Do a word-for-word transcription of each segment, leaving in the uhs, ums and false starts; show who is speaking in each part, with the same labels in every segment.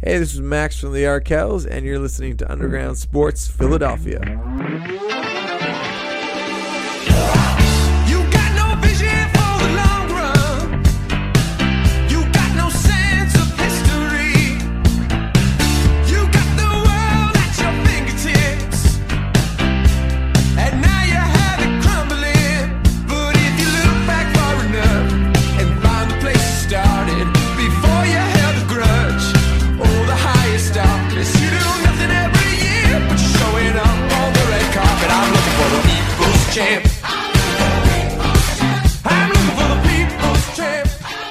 Speaker 1: Hey, this is Max from the Arkells, and you're listening to Underground Sports Philadelphia.
Speaker 2: Champ. I'm looking for the people's champ.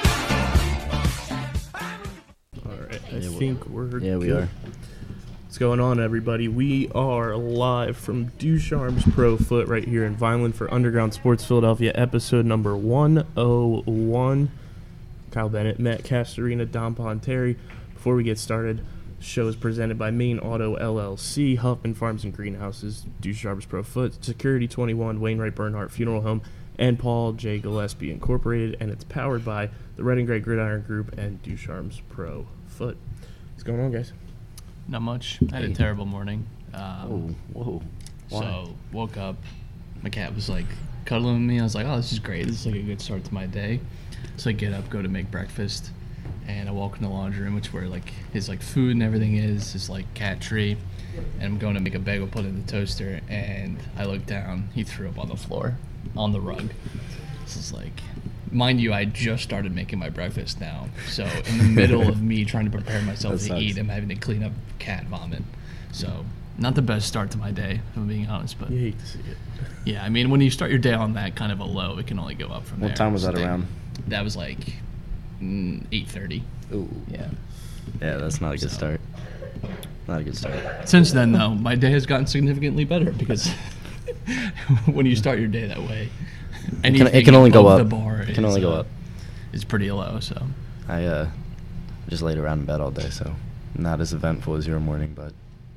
Speaker 3: All right, I
Speaker 4: Yeah,
Speaker 3: think we're
Speaker 4: Yeah, we
Speaker 3: good.
Speaker 4: are.
Speaker 3: What's going on, everybody? We are live from Ducharme's Pro Foot right here in Vineland for Underground Sports Philadelphia, episode number one oh one. Kyle Bennett, Matt Castorina, Dom Ponteri. Before we get started, the show is presented by Main Auto L L C, Huffman Farms and Greenhouses, Ducharme's Pro Foot, Security twenty-one, Wainwright Bernhardt Funeral Home, and Paul J. Gillespie Incorporated, and it's powered by the Red and Gray Gridiron Group and Ducharme's Pro Foot. What's going on, guys?
Speaker 5: Not much. I had
Speaker 4: Hey.
Speaker 5: a terrible morning. Um,
Speaker 4: Whoa, whoa. Why?
Speaker 5: So woke up, my cat was like cuddling with me. I was like, oh, this is great. This is like a good start to my day. So I get up, go to make breakfast, and I walk in the laundry room, which where like his like food and everything is, his like cat tree. And I'm going to make a bagel, put it in the toaster, and I look down. He threw up on the floor, on the rug. This is like, mind you, I just started making my breakfast now. So in the middle of me trying to prepare myself
Speaker 4: That
Speaker 5: to
Speaker 4: sucks.
Speaker 5: eat, I'm having to clean up cat vomit. So not the best start to my day, if I'm being honest. But
Speaker 3: You hate to see it.
Speaker 5: yeah, I mean, when you start your day on that kind of a low, it can only go up from there.
Speaker 4: What time was that
Speaker 5: So
Speaker 4: around?
Speaker 5: That was like mm, eight thirty.
Speaker 4: Ooh.
Speaker 5: Yeah.
Speaker 4: Yeah, that's not a good
Speaker 5: So-
Speaker 4: start. Not a good start.
Speaker 5: Since then, though, my day has gotten significantly better because when you start your day that way,
Speaker 4: It can,
Speaker 5: anything
Speaker 4: it can only go
Speaker 5: above
Speaker 4: up.
Speaker 5: The bar
Speaker 4: It can
Speaker 5: is,
Speaker 4: only go
Speaker 5: uh,
Speaker 4: up.
Speaker 5: Is pretty low. So
Speaker 4: I uh, just laid around in bed all day, so not as eventful as your morning, but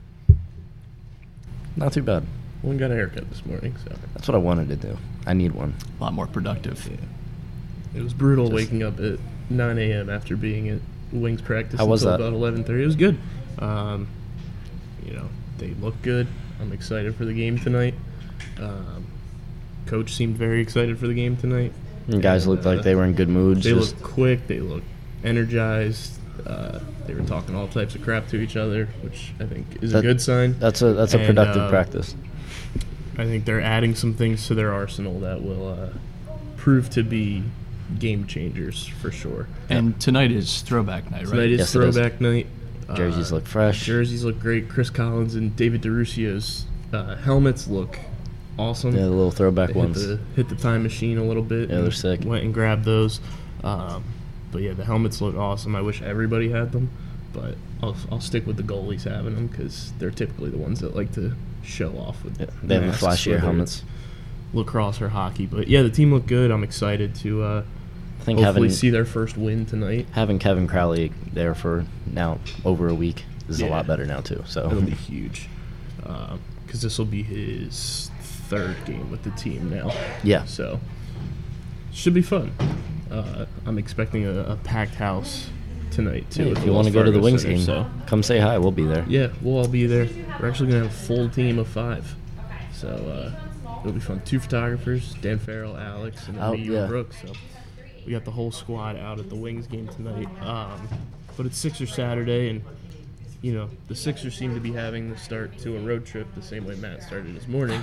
Speaker 4: not too bad.
Speaker 3: One got a haircut this morning, so
Speaker 4: That's what I wanted to do. I need one.
Speaker 5: a lot more productive.
Speaker 3: it was brutal
Speaker 4: Just-
Speaker 3: waking up at nine a.m. after being at Wings practice
Speaker 4: How was
Speaker 3: until
Speaker 4: that?
Speaker 3: about eleven thirty. It was good. Um, you know, they look good. I'm excited for the game tonight. Um, Coach seemed very excited for the game tonight.
Speaker 4: You guys looked like they were in good moods.
Speaker 3: They
Speaker 4: just,
Speaker 3: looked quick. They looked energized. Uh, they were talking all types of crap to each other, which I think is a
Speaker 4: That-
Speaker 3: good sign.
Speaker 4: That's a that's a
Speaker 3: And,
Speaker 4: productive
Speaker 3: uh,
Speaker 4: practice.
Speaker 3: I think they're adding some things to their arsenal that will uh, prove to be game changers for sure.
Speaker 5: And tonight is throwback night, right?
Speaker 3: Tonight is
Speaker 4: Yes, it is.
Speaker 3: throwback night.
Speaker 4: Jerseys
Speaker 3: Uh,
Speaker 4: look fresh.
Speaker 3: Jerseys look great. Chris Collins and David DeRuccio's uh, helmets look awesome.
Speaker 4: Yeah, the little throwback
Speaker 3: They hit
Speaker 4: ones.
Speaker 3: the, hit the time machine a little bit.
Speaker 4: Yeah, they're
Speaker 3: and
Speaker 4: sick.
Speaker 3: Went and grabbed those. Um, but yeah, the helmets look awesome. I wish everybody had them, but I'll, I'll stick with the goalies having them because they're typically the ones that like to show off with.
Speaker 4: Yeah, they have the
Speaker 3: masks,
Speaker 4: flashier
Speaker 3: whether
Speaker 4: helmets.
Speaker 3: it's lacrosse or hockey. But yeah, the team looked good. I'm excited to uh,
Speaker 4: I think
Speaker 3: hopefully
Speaker 4: having
Speaker 3: see their first win tonight.
Speaker 4: having Kevin Crowley there for now over a week is a
Speaker 3: Yeah.
Speaker 4: lot better now too. So
Speaker 3: It'll be huge because this will be his third game with the team now.
Speaker 4: yeah,
Speaker 3: So should be fun. Uh, I'm expecting a, a packed house tonight too.
Speaker 4: Hey,
Speaker 3: at
Speaker 4: if
Speaker 3: the
Speaker 4: you want to
Speaker 3: Wells
Speaker 4: go to the
Speaker 3: Fargo
Speaker 4: Wings
Speaker 3: Center,
Speaker 4: game,
Speaker 3: so
Speaker 4: come say hi. We'll be there.
Speaker 3: yeah, we'll all be there. We're actually gonna have a full team of five. So uh, it'll be fun. Two photographers, Dan Farrell, Alex, and then
Speaker 4: Oh,
Speaker 3: me, you,
Speaker 4: yeah.
Speaker 3: and Brooke. So we got the whole squad out at the Wings game tonight. Um, but it's Sixers Saturday, and you know the Sixers seem to be having the start to a road trip the same way Matt started this morning.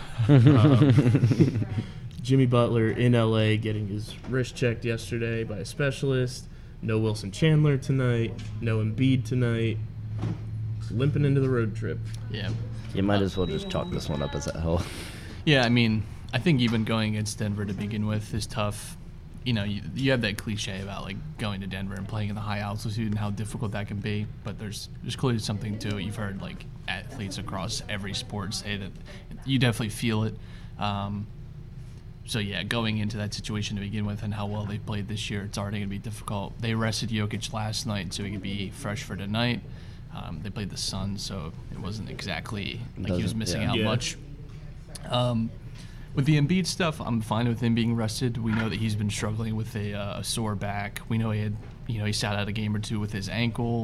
Speaker 3: um, Jimmy Butler in L A getting his wrist checked yesterday by a specialist. No Wilson Chandler tonight. No Embiid tonight. Limping into the road trip.
Speaker 5: Yeah.
Speaker 4: You might as well just chalk this one up as a hell.
Speaker 5: Yeah, I mean, I think even going against Denver to begin with is tough. You know, you, you have that cliche about like going to Denver and playing in the high altitude and how difficult that can be. But there's there's clearly something to it. You've heard like athletes across every sport say that you definitely feel it. Um, so yeah, going into that situation to begin with and how well they played this year, it's already going to be difficult. They rested Jokic last night so he could be fresh for tonight. Um, they played the Suns, so it wasn't exactly like he was
Speaker 4: Doesn't-
Speaker 5: missing
Speaker 4: yeah.
Speaker 5: out
Speaker 3: Yeah.
Speaker 5: much. Um, with the Embiid stuff, I'm fine with him being rested. We know that he's been struggling with a, uh, a sore back. We know he had, you know, he sat out a game or two with his ankle.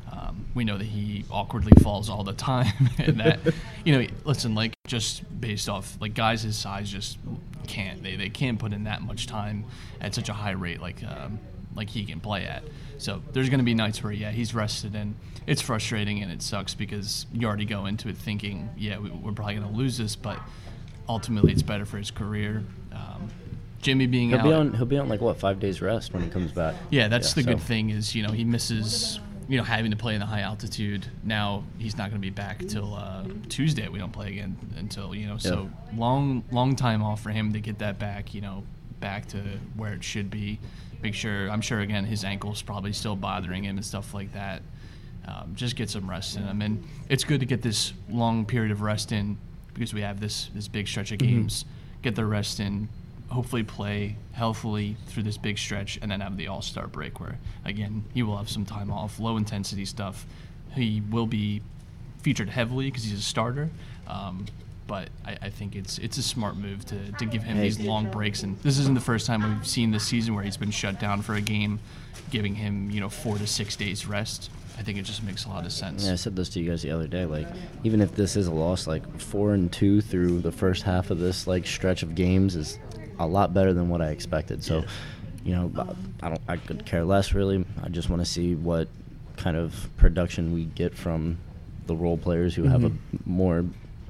Speaker 5: Um, we know that he awkwardly falls all the time, and that, you know, listen, like just based off like guys his size just can't they they can't put in that much time at such a high rate like um, like he can play at. So there's going to be nights where yeah he's rested, and it's frustrating and it sucks because you already go into it thinking yeah we, we're probably going to lose this, but ultimately it's better for his career. Um, Jimmy being
Speaker 4: He'll
Speaker 5: out,
Speaker 4: be on. He'll be on like what five days rest when he comes back.
Speaker 5: yeah, that's the
Speaker 4: so.
Speaker 5: good thing is, you know, he misses, you know, having to play in the high altitude. Now he's not going to be back till uh, Tuesday. We don't play again until, you know, so long, long time off for him to get that back, you know, back to where it should be. Make sure, I'm sure, again, his ankle's probably still bothering him and stuff like that. Um, just get some rest in him. And it's good to get this long period of rest in because we have this, this big stretch of games. Mm-hmm. Get the rest in. Hopefully play healthily through this big stretch and then have the all-star break where, again, he will have some time off, low-intensity stuff. He will be featured heavily because he's a starter, um, but I, I think it's it's a smart move to, to give him these long breaks. And this isn't the first time we've seen this season where he's been shut down for a game, giving him, you know, four to six days rest. I think it just makes a lot of sense.
Speaker 4: Yeah, I said this to you guys the other day. Like, even if this is a loss, like four and two through the first half of this like stretch of games is a lot better than what I expected. So, yeah. you know, I don't. I could care less really. I just want to see what kind of production we get from the role players who mm-hmm. have a more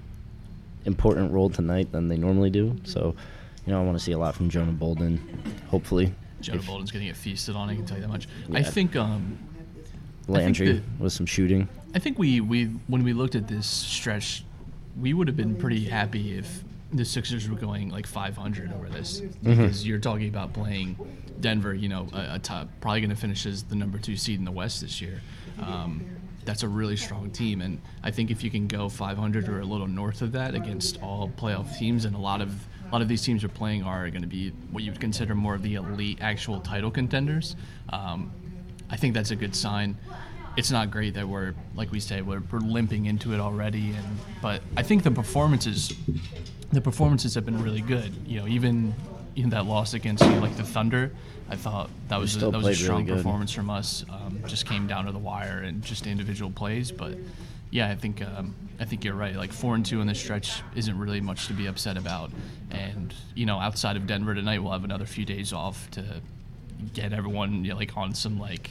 Speaker 4: important role tonight than they normally do. So, you know, I want to see a lot from Jonah Bolden. Hopefully,
Speaker 5: Jonah Bolden's going to get feasted on. I can tell you that much. Yeah. I think. Um,
Speaker 4: Landry
Speaker 5: I think that,
Speaker 4: with some shooting.
Speaker 5: I think we, we when we looked at this stretch, we would have been pretty happy if the Sixers were going like five hundred over this, because mm-hmm. you're talking about playing Denver, you know, a, a top, probably going to finish as the number two seed in the West this year. Um, that's a really strong team, and I think if you can go five hundred or a little north of that against all playoff teams, and a lot of a lot of these teams are playing are going to be what you would consider more of the elite actual title contenders. Um, I think that's a good sign. It's not great that we're, like we say, we're, we're limping into it already, and but I think the performances, the performances have been really good. You know, even in that loss against you know, like the Thunder, I thought that was a, that was a strong really performance from us. Um, just came down to the wire and just individual plays, but yeah, I think um, I think you're right. Like four and two in this stretch isn't really much to be upset about, and you know, outside of Denver tonight, we'll have another few days off to get everyone you know, like on some like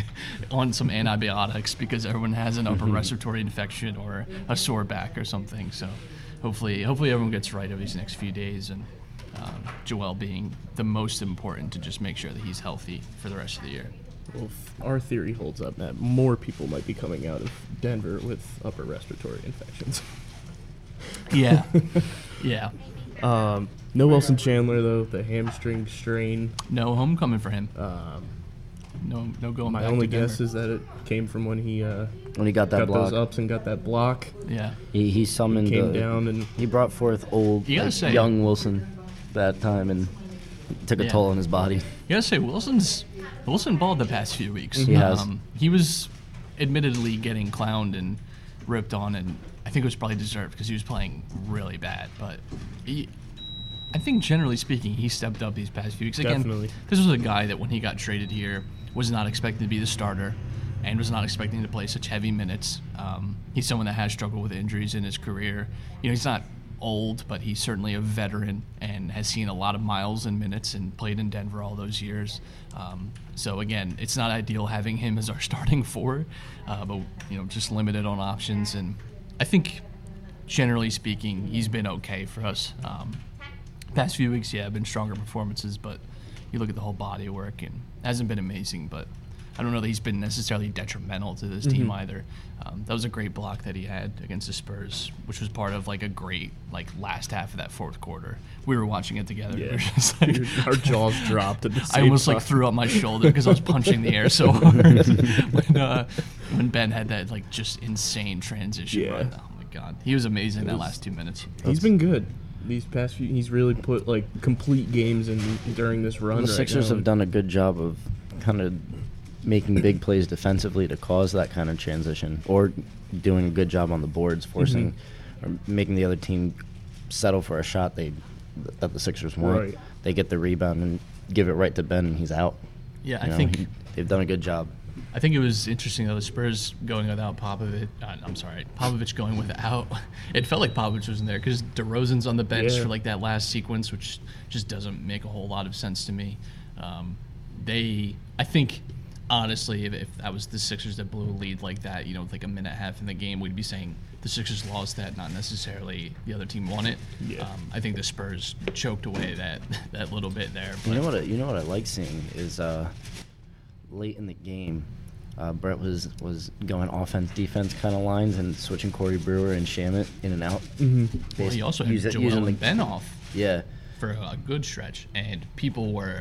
Speaker 5: on some antibiotics because everyone has an upper respiratory infection or a sore back or something. So hopefully hopefully everyone gets right over these next few days, and um, Joel being the most important to just make sure that he's healthy for the rest of the year.
Speaker 3: Well, if our theory holds up that more people might be coming out of Denver with upper respiratory infections.
Speaker 5: Yeah. yeah.
Speaker 3: Um, no Wilson Chandler, though, the hamstring strain.
Speaker 5: No homecoming for him.
Speaker 3: Um,
Speaker 5: no no going
Speaker 3: my
Speaker 5: back
Speaker 3: only
Speaker 5: to Denver.
Speaker 3: guess is that it came from when he uh,
Speaker 4: when he got that
Speaker 3: got
Speaker 4: block.
Speaker 3: those ups and got that block.
Speaker 5: Yeah.
Speaker 4: He, he summoned
Speaker 3: He came
Speaker 4: uh,
Speaker 3: down and
Speaker 4: he brought forth old
Speaker 5: You gotta
Speaker 4: like,
Speaker 5: say-
Speaker 4: young Wilson that time and took a
Speaker 5: Yeah.
Speaker 4: toll on his body.
Speaker 5: You gotta say, Wilson's Wilson balled the past few weeks.
Speaker 4: He has.
Speaker 5: Um, he was admittedly getting clowned and ripped on, and I think it was probably deserved because he was playing really bad. But he, I think generally speaking, he stepped up these past few weeks. Again,
Speaker 3: Definitely.
Speaker 5: this was a guy that when he got traded here was not expected to be the starter and was not expecting to play such heavy minutes. Um, he's someone that has struggled with injuries in his career. You know, he's not old, but he's certainly a veteran and has seen a lot of miles and minutes and played in Denver all those years. Um, so again, it's not ideal having him as our starting four, uh, but you know, just limited on options. And I think, generally speaking, he's been okay for us. Um, past few weeks, yeah, been stronger performances, but you look at the whole body of work and it hasn't been amazing. But I don't know that he's been necessarily detrimental to this team
Speaker 3: Mm-hmm.
Speaker 5: either. Um, that was a great block that he had against the Spurs, which was part of like a great like last half of that fourth quarter. We were watching it together. We
Speaker 3: yeah,
Speaker 5: were just like,
Speaker 3: our jaws dropped at the
Speaker 5: I
Speaker 3: same
Speaker 5: almost
Speaker 3: time.
Speaker 5: like threw up my shoulder because I was punching the air so hard when, uh, when Ben had that like just insane transition
Speaker 3: Yeah.
Speaker 5: run. Oh my god, he was amazing that
Speaker 3: was-
Speaker 5: last two minutes.
Speaker 3: He's been good these past few. He's really put like complete games in during this run.
Speaker 4: The
Speaker 3: right
Speaker 4: Sixers
Speaker 3: now.
Speaker 4: have done a good job of kind of making big plays defensively to cause that kind of transition, or doing a good job on the boards, forcing
Speaker 3: Mm-hmm.
Speaker 4: or making the other team settle for a shot they that the Sixers want.
Speaker 3: Right.
Speaker 4: They get the rebound and give it right to Ben, and he's out.
Speaker 5: Yeah,
Speaker 4: You
Speaker 5: I
Speaker 4: know,
Speaker 5: think
Speaker 4: he- they've done a good job.
Speaker 5: I think it was interesting though. The Spurs going without Popovich. Uh, I'm sorry, Popovich going without. It felt like Popovich wasn't there because DeRozan's on the bench
Speaker 3: Yeah.
Speaker 5: for like that last sequence, which just doesn't make a whole lot of sense to me. Um, they, I think, honestly, if, if that was the Sixers that blew a lead like that, you know, with like a minute and a half in the game, we'd be saying the Sixers lost that, not necessarily the other team won it.
Speaker 3: Yeah.
Speaker 5: Um, I think the Spurs choked away that that little bit there. But
Speaker 4: You know what? I, you know what I like seeing is uh, late in the game, uh, Brett was was going offense defense kind of lines and switching Corey Brewer and Shamit in and out.
Speaker 3: Mm-hmm.
Speaker 5: well, he also had
Speaker 4: Use it-
Speaker 5: Joel
Speaker 4: using the-
Speaker 5: and Ben off
Speaker 4: Yeah,
Speaker 5: for a good stretch, and people were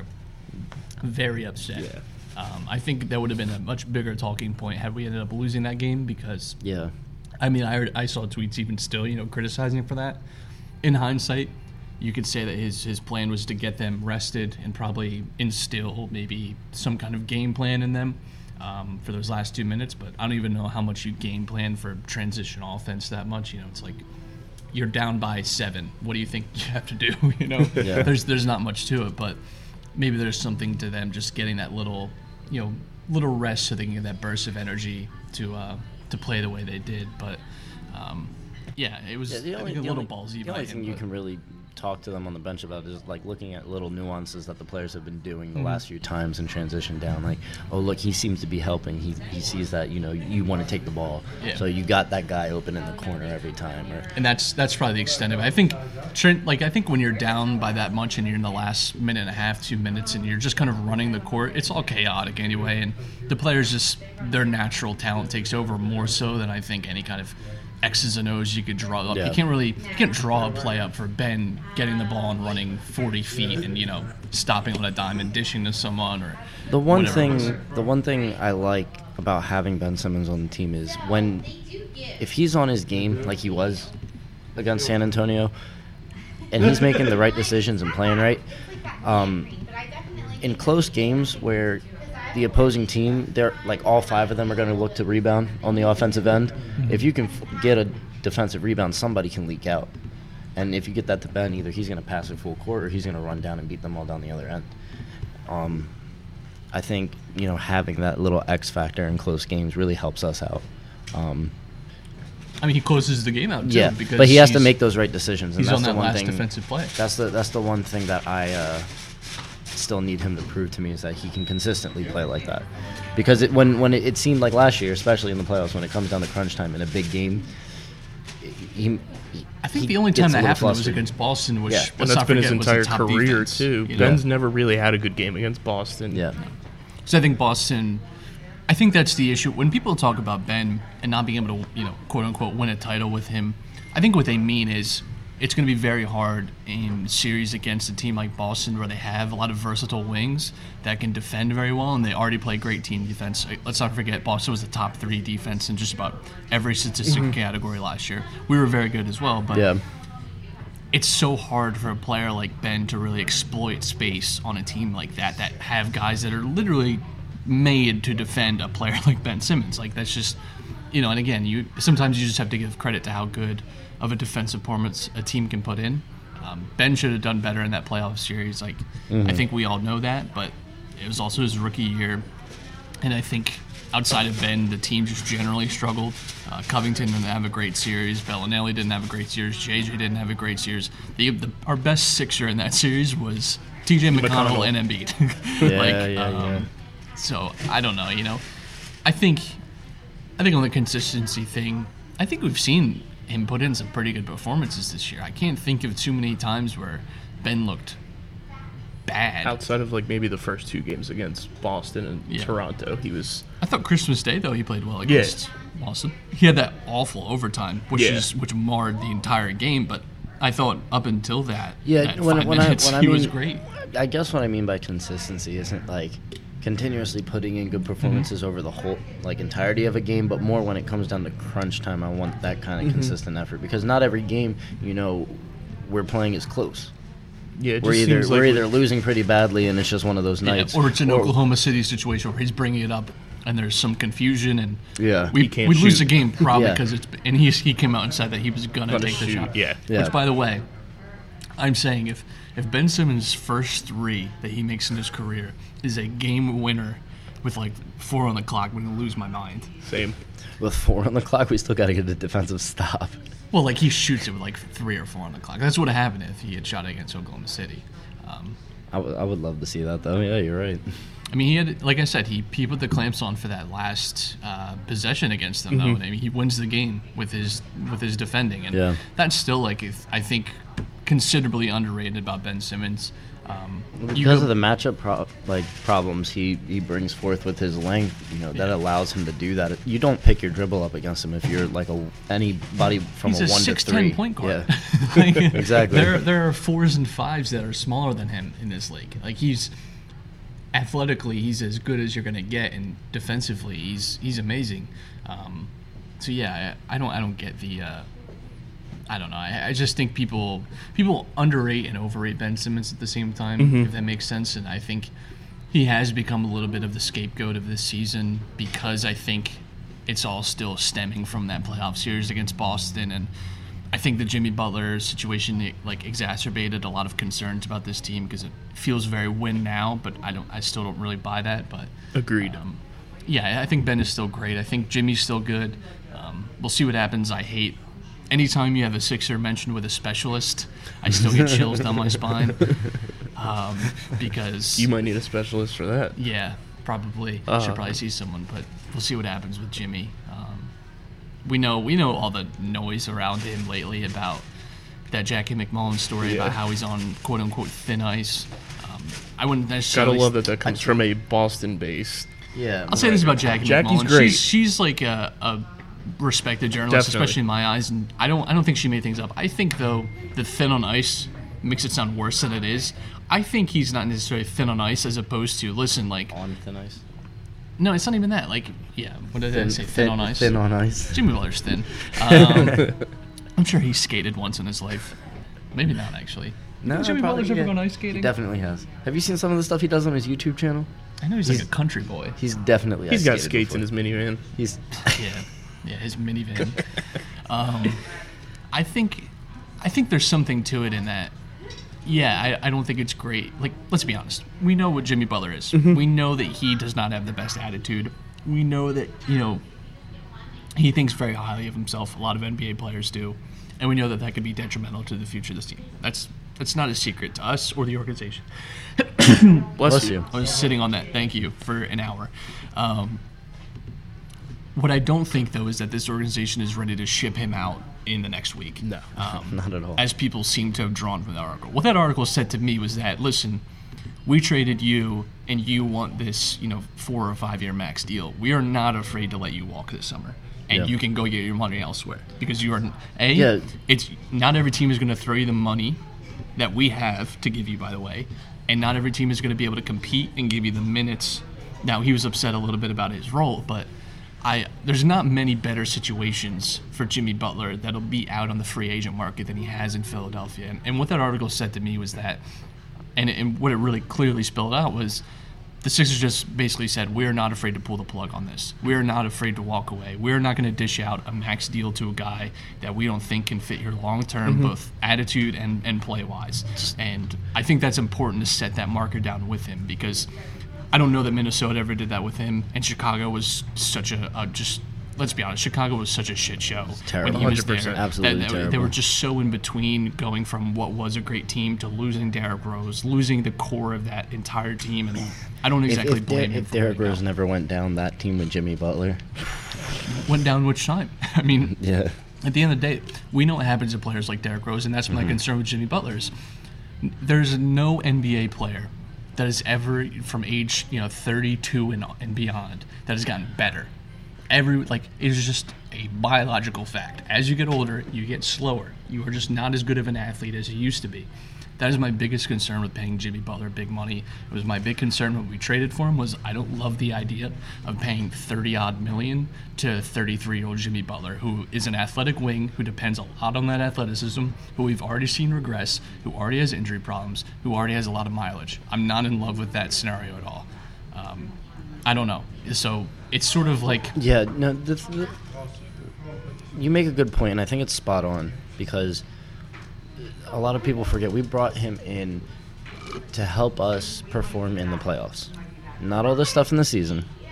Speaker 5: very upset.
Speaker 3: Yeah.
Speaker 5: Um, I think that would have been a much bigger talking point had we ended up losing that game because,
Speaker 4: yeah.
Speaker 5: I mean, I heard, I saw tweets even still, you know, criticizing him for that. In hindsight, you could say that his, his plan was to get them rested and probably instill maybe some kind of game plan in them um, for those last two minutes, but I don't even know how much you game plan for transition offense that much. You know, it's like you're down by seven. What do you think you have to do? You know,
Speaker 4: Yeah.
Speaker 5: there's there's not much to it, but maybe there's something to them just getting that little, you know, little rest so they can get that burst of energy to uh, to play the way they did. But um, yeah, it was
Speaker 4: Yeah, the
Speaker 5: I
Speaker 4: only,
Speaker 5: think
Speaker 4: the
Speaker 5: a little
Speaker 4: only,
Speaker 5: ballsy
Speaker 4: the
Speaker 5: by
Speaker 4: only
Speaker 5: him.
Speaker 4: thing you
Speaker 5: but-
Speaker 4: can really talk to them on the bench about is like looking at little nuances that the players have been doing the
Speaker 5: Mm-hmm.
Speaker 4: last few times in transition down. Like, oh look, he seems to be helping. He he sees that you know you want to take the ball,
Speaker 5: Yeah.
Speaker 4: so you got that guy open in the corner every time. Or
Speaker 5: and that's that's probably the extent of it. I think Trent, like I think when you're down by that much and you're in the last minute and a half, two minutes, and you're just kind of running the court, it's all chaotic anyway, and the players just their natural talent takes over more so than I think any kind of X's and O's you could draw up.
Speaker 4: Yeah.
Speaker 5: You can't really you can't draw a play up for Ben getting the ball and running forty feet and you know stopping on a dime and dishing to someone or
Speaker 4: the one
Speaker 5: whatever it was.
Speaker 4: thing, the one thing I like about having Ben Simmons on the team is when, if he's on his game like he was against San Antonio, and he's making the right decisions and playing right, um, in close games where the opposing team, they're like all five of them are going to look to rebound on the offensive end. If you can f- get a defensive rebound, somebody can leak out. And if you get that to Ben, either he's going to pass it full court or he's going to run down and beat them all down the other end. Um, I think, you know, having that little X factor in close games really helps us out. Um,
Speaker 5: I mean, he closes the game out too.
Speaker 4: yeah,
Speaker 5: because
Speaker 4: but he has to
Speaker 5: he's-
Speaker 4: make those right decisions. And
Speaker 5: He's
Speaker 4: that's
Speaker 5: on
Speaker 4: the
Speaker 5: that
Speaker 4: one
Speaker 5: last
Speaker 4: thing,
Speaker 5: defensive play.
Speaker 4: That's the that's the one thing that I uh, still need him to prove to me is that he can consistently play like that. Because it, when when it, it seemed like last year, especially in the playoffs, when it comes down to crunch time in a big game, he. he
Speaker 5: I think
Speaker 4: he
Speaker 5: the only
Speaker 4: gets
Speaker 5: time
Speaker 4: a
Speaker 5: that
Speaker 4: little
Speaker 5: happened was
Speaker 4: flustered.
Speaker 5: against Boston, which
Speaker 4: Yeah.
Speaker 5: let's
Speaker 3: And that's
Speaker 5: not
Speaker 3: been his
Speaker 5: forget was a
Speaker 3: entire
Speaker 5: top
Speaker 3: career
Speaker 5: defense,
Speaker 3: too.
Speaker 5: you know?
Speaker 3: Ben's never really had a good game against Boston.
Speaker 4: Yeah.
Speaker 5: So I think Boston, I think that's the issue. When people talk about Ben and not being able to, you know, quote unquote, win a title with him, I think what they mean is it's going to be very hard in series against a team like Boston where they have a lot of versatile wings that can defend very well and they already play great team defense. Let's not forget Boston was the top three defense in just about every statistical category last year. We were very good as well, but
Speaker 4: Yeah.
Speaker 5: it's so hard for a player like Ben to really exploit space on a team like that that have guys that are literally made to defend a player like Ben Simmons. Like that's just, you know, and again, you sometimes you just have to give credit to how good of a defensive performance a team can put in. Um, Ben should have done better in that playoff series. Like I think we all know that, but it was also his rookie year, and I think outside of Ben, the team just generally struggled. Uh, Covington didn't have a great series. Bellinelli didn't have a great series. J J didn't have a great series. The, the, our best sixer in that series was T J McConnell,
Speaker 3: McConnell.
Speaker 5: and Embiid.
Speaker 4: Yeah,
Speaker 5: like,
Speaker 4: yeah, yeah.
Speaker 5: um, So I don't know. You know, I think I think on the consistency thing, I think we've seen him put in some pretty good performances this year. I can't think of too many times where Ben looked bad.
Speaker 3: Outside of like maybe the first two games against Boston and
Speaker 5: Yeah.
Speaker 3: Toronto, he was
Speaker 5: I thought Christmas Day though he played well against Boston. He had that awful overtime, which
Speaker 3: Yeah.
Speaker 5: is which marred the entire game. But I thought up until that,
Speaker 4: Yeah,
Speaker 5: that
Speaker 4: when,
Speaker 5: five
Speaker 4: when I
Speaker 5: minutes,
Speaker 4: when I
Speaker 5: he
Speaker 4: mean,
Speaker 5: was great.
Speaker 4: I guess what I mean by consistency isn't like continuously putting in good performances
Speaker 5: Mm-hmm.
Speaker 4: over the whole like entirety of a game, but more when it comes down to crunch time. I want that kind of
Speaker 5: Mm-hmm.
Speaker 4: consistent effort because not every game, you know, we're playing is close.
Speaker 3: yeah. It
Speaker 4: We're
Speaker 3: just
Speaker 4: either
Speaker 3: seems
Speaker 4: we're
Speaker 3: like
Speaker 4: either losing pretty badly and it's just one of those
Speaker 5: Yeah,
Speaker 4: nights,
Speaker 5: or it's an Oklahoma City situation where he's bringing it up and there's some confusion and
Speaker 4: Yeah.
Speaker 5: we
Speaker 3: He can't
Speaker 5: we lose
Speaker 3: shoot.
Speaker 5: the game probably
Speaker 4: Yeah.
Speaker 5: because it's and he he came out and said that he was gonna,
Speaker 3: Gonna
Speaker 5: take the
Speaker 3: shoot,
Speaker 5: shot.
Speaker 3: yeah.
Speaker 4: Yeah.
Speaker 5: Which by the way, I'm saying if if Ben Simmons' first three that he makes in his career is a game winner with like four on the clock, I'm gonna lose my mind.
Speaker 3: Same.
Speaker 4: With four on the clock, we still got to get a defensive stop.
Speaker 5: Well, like he shoots it with like three or four on the clock. That's what would happen if he had shot against Oklahoma City. Um,
Speaker 4: I would I would love to see that, though. Yeah, you're right.
Speaker 5: I mean, he had, like I said, he, he put the clamps on for that last uh, possession against them, though.
Speaker 3: Mm-hmm.
Speaker 5: I mean, he wins the game with his with his defending, and
Speaker 4: Yeah.
Speaker 5: that's still like if- I think considerably underrated about Ben Simmons. Um, you
Speaker 4: Because
Speaker 5: go-
Speaker 4: of the matchup pro- like problems he, he brings forth with his length, you know, that
Speaker 5: Yeah.
Speaker 4: allows him to do that. You don't pick your dribble up against him if you're like a anybody from
Speaker 5: he's
Speaker 4: a,
Speaker 5: a
Speaker 4: one
Speaker 5: six
Speaker 4: to three.
Speaker 5: ten point guard.
Speaker 4: Yeah.
Speaker 5: Like,
Speaker 4: Exactly.
Speaker 5: There there are fours and fives that are smaller than him in this league. Like he's athletically, he's as good as you're gonna get, and defensively, he's he's amazing. Um, so yeah, I, I don't I don't get the. Uh, I don't know. I, I just think people people underrate and overrate Ben Simmons at the same time, if that makes sense. And I think he has become a little bit of the scapegoat of this season because I think it's all still stemming from that playoff series against Boston. And I think the Jimmy Butler situation like exacerbated a lot of concerns about this team because it feels very win now, but I don't. I still don't really buy that. But
Speaker 3: Agreed.
Speaker 5: um, yeah, I think Ben is still great. I think Jimmy's still good. Um, we'll see what happens. I hate anytime you have a Sixer mentioned with a specialist. I still get chills down my spine um, because
Speaker 3: You might need a specialist for that.
Speaker 5: yeah, probably
Speaker 3: Uh,
Speaker 5: should probably see someone, but we'll see what happens with Jimmy. Um, we know we know all the noise around him lately about that Jackie McMullen story
Speaker 3: Yeah.
Speaker 5: about how he's on quote unquote thin ice. Um, I wouldn't
Speaker 3: Gotta
Speaker 5: necessarily.
Speaker 3: love that that comes from a Boston-based.
Speaker 4: Yeah.
Speaker 5: I'll say this about Jackie
Speaker 3: Jackie's
Speaker 5: McMullen.
Speaker 3: great.
Speaker 5: She's, she's like a, a respected journalist,
Speaker 3: Definitely.
Speaker 5: especially in my eyes, and I don't I don't think she made things up. I think though the thin on ice makes it sound worse than it is. I think he's not necessarily thin on ice as opposed to listen like
Speaker 4: On thin ice.
Speaker 5: no, it's not even that. Like yeah, what did I say? Thin, on ice.
Speaker 4: Thin on ice.
Speaker 5: Jimmy Butler's thin. Um, I'm sure he skated once in his life. Maybe not actually.
Speaker 4: No,
Speaker 5: Jimmy
Speaker 4: probably,
Speaker 5: Butler's ever
Speaker 4: yeah.
Speaker 5: gone ice
Speaker 4: He
Speaker 5: skating?
Speaker 4: definitely has. Have you seen some of the stuff he does on his YouTube channel?
Speaker 5: I know he's, like
Speaker 4: he's-
Speaker 5: a country boy.
Speaker 4: He's definitely.
Speaker 3: He's
Speaker 4: ice
Speaker 3: got
Speaker 4: skated
Speaker 3: skates in
Speaker 4: before.
Speaker 3: his minivan.
Speaker 4: He's.
Speaker 5: Yeah, yeah, his minivan. um, I think, I think there's something to it in that. Yeah, I, I don't think it's great. Like, let's be honest. We know what Jimmy Butler is. We know that he does not have the best attitude. We know that you know. He thinks very highly of himself. A lot of N B A players do, and we know that that could be detrimental to the future of this team. That's that's not a secret to us or the organization.
Speaker 3: Bless,
Speaker 4: Bless
Speaker 3: you.
Speaker 4: you.
Speaker 5: I was sitting on that. Thank you for an hour. Um, what I don't think though is that this organization is ready to ship him out in the next week.
Speaker 3: No.
Speaker 5: um,
Speaker 4: Not at all.
Speaker 5: As people seem to have drawn from that article. What that article said to me was that listen, we traded you, and you want this, you know, four or five year max deal. We are not afraid to let you walk this summer. And
Speaker 4: Yeah.
Speaker 5: you can go get your money elsewhere because you are a.
Speaker 4: Yeah.
Speaker 5: It's not every team is going to throw you the money that we have to give you, by the way, and not every team is going to be able to compete and give you the minutes. Now he was upset a little bit about his role, but I there's not many better situations for Jimmy Butler that'll be out on the free agent market than he has in Philadelphia. And, and what that article said to me was that, and, and what it really clearly spelled out was. The Sixers just basically said, we're not afraid to pull the plug on this. We're not afraid to walk away. We're not going to dish out a max deal to a guy that we don't think can fit your long-term,
Speaker 3: Mm-hmm.
Speaker 5: both attitude and, and play-wise. And I think that's important to set that marker down with him because I don't know that Minnesota ever did that with him. And Chicago was such a, a just, let's be honest, Chicago was such a shit show
Speaker 4: terrible.
Speaker 5: when he was
Speaker 3: one hundred percent.
Speaker 5: there.
Speaker 4: Absolutely
Speaker 5: That- that- They
Speaker 4: terrible.
Speaker 5: were just so in between going from what was a great team to losing Derrick Rose, losing the core of that entire team. And I don't
Speaker 4: If,
Speaker 5: exactly
Speaker 4: if,
Speaker 5: blame
Speaker 4: Der-
Speaker 5: him
Speaker 4: if
Speaker 5: for
Speaker 4: Derrick
Speaker 5: winning
Speaker 4: Rose
Speaker 5: out.
Speaker 4: never went down that team with Jimmy Butler,
Speaker 5: Went down which time? I mean,
Speaker 4: yeah,
Speaker 5: at the end of the day, we know what happens to players like Derrick Rose, and that's my concern with Jimmy Butler is there's no N B A player that has ever, from age you know thirty-two and, and beyond, that has gotten better. Every like it is just a biological fact. As you get older, you get slower. You are just not as good of an athlete as you used to be. That is my biggest concern with paying Jimmy Butler big money. It was my big concern when we traded for him was I don't love the idea of paying thirty odd million to thirty-three-year-old Jimmy Butler, who is an athletic wing, who depends a lot on that athleticism, who we've already seen regress, who already has injury problems, who already has a lot of mileage. I'm not in love with that scenario at all. Um, I don't know. So it's sort of like
Speaker 4: yeah. No, the, the, you make a good point, and I think it's spot on because a lot of people forget we brought him in to help us perform in the playoffs. Not all the stuff in the season,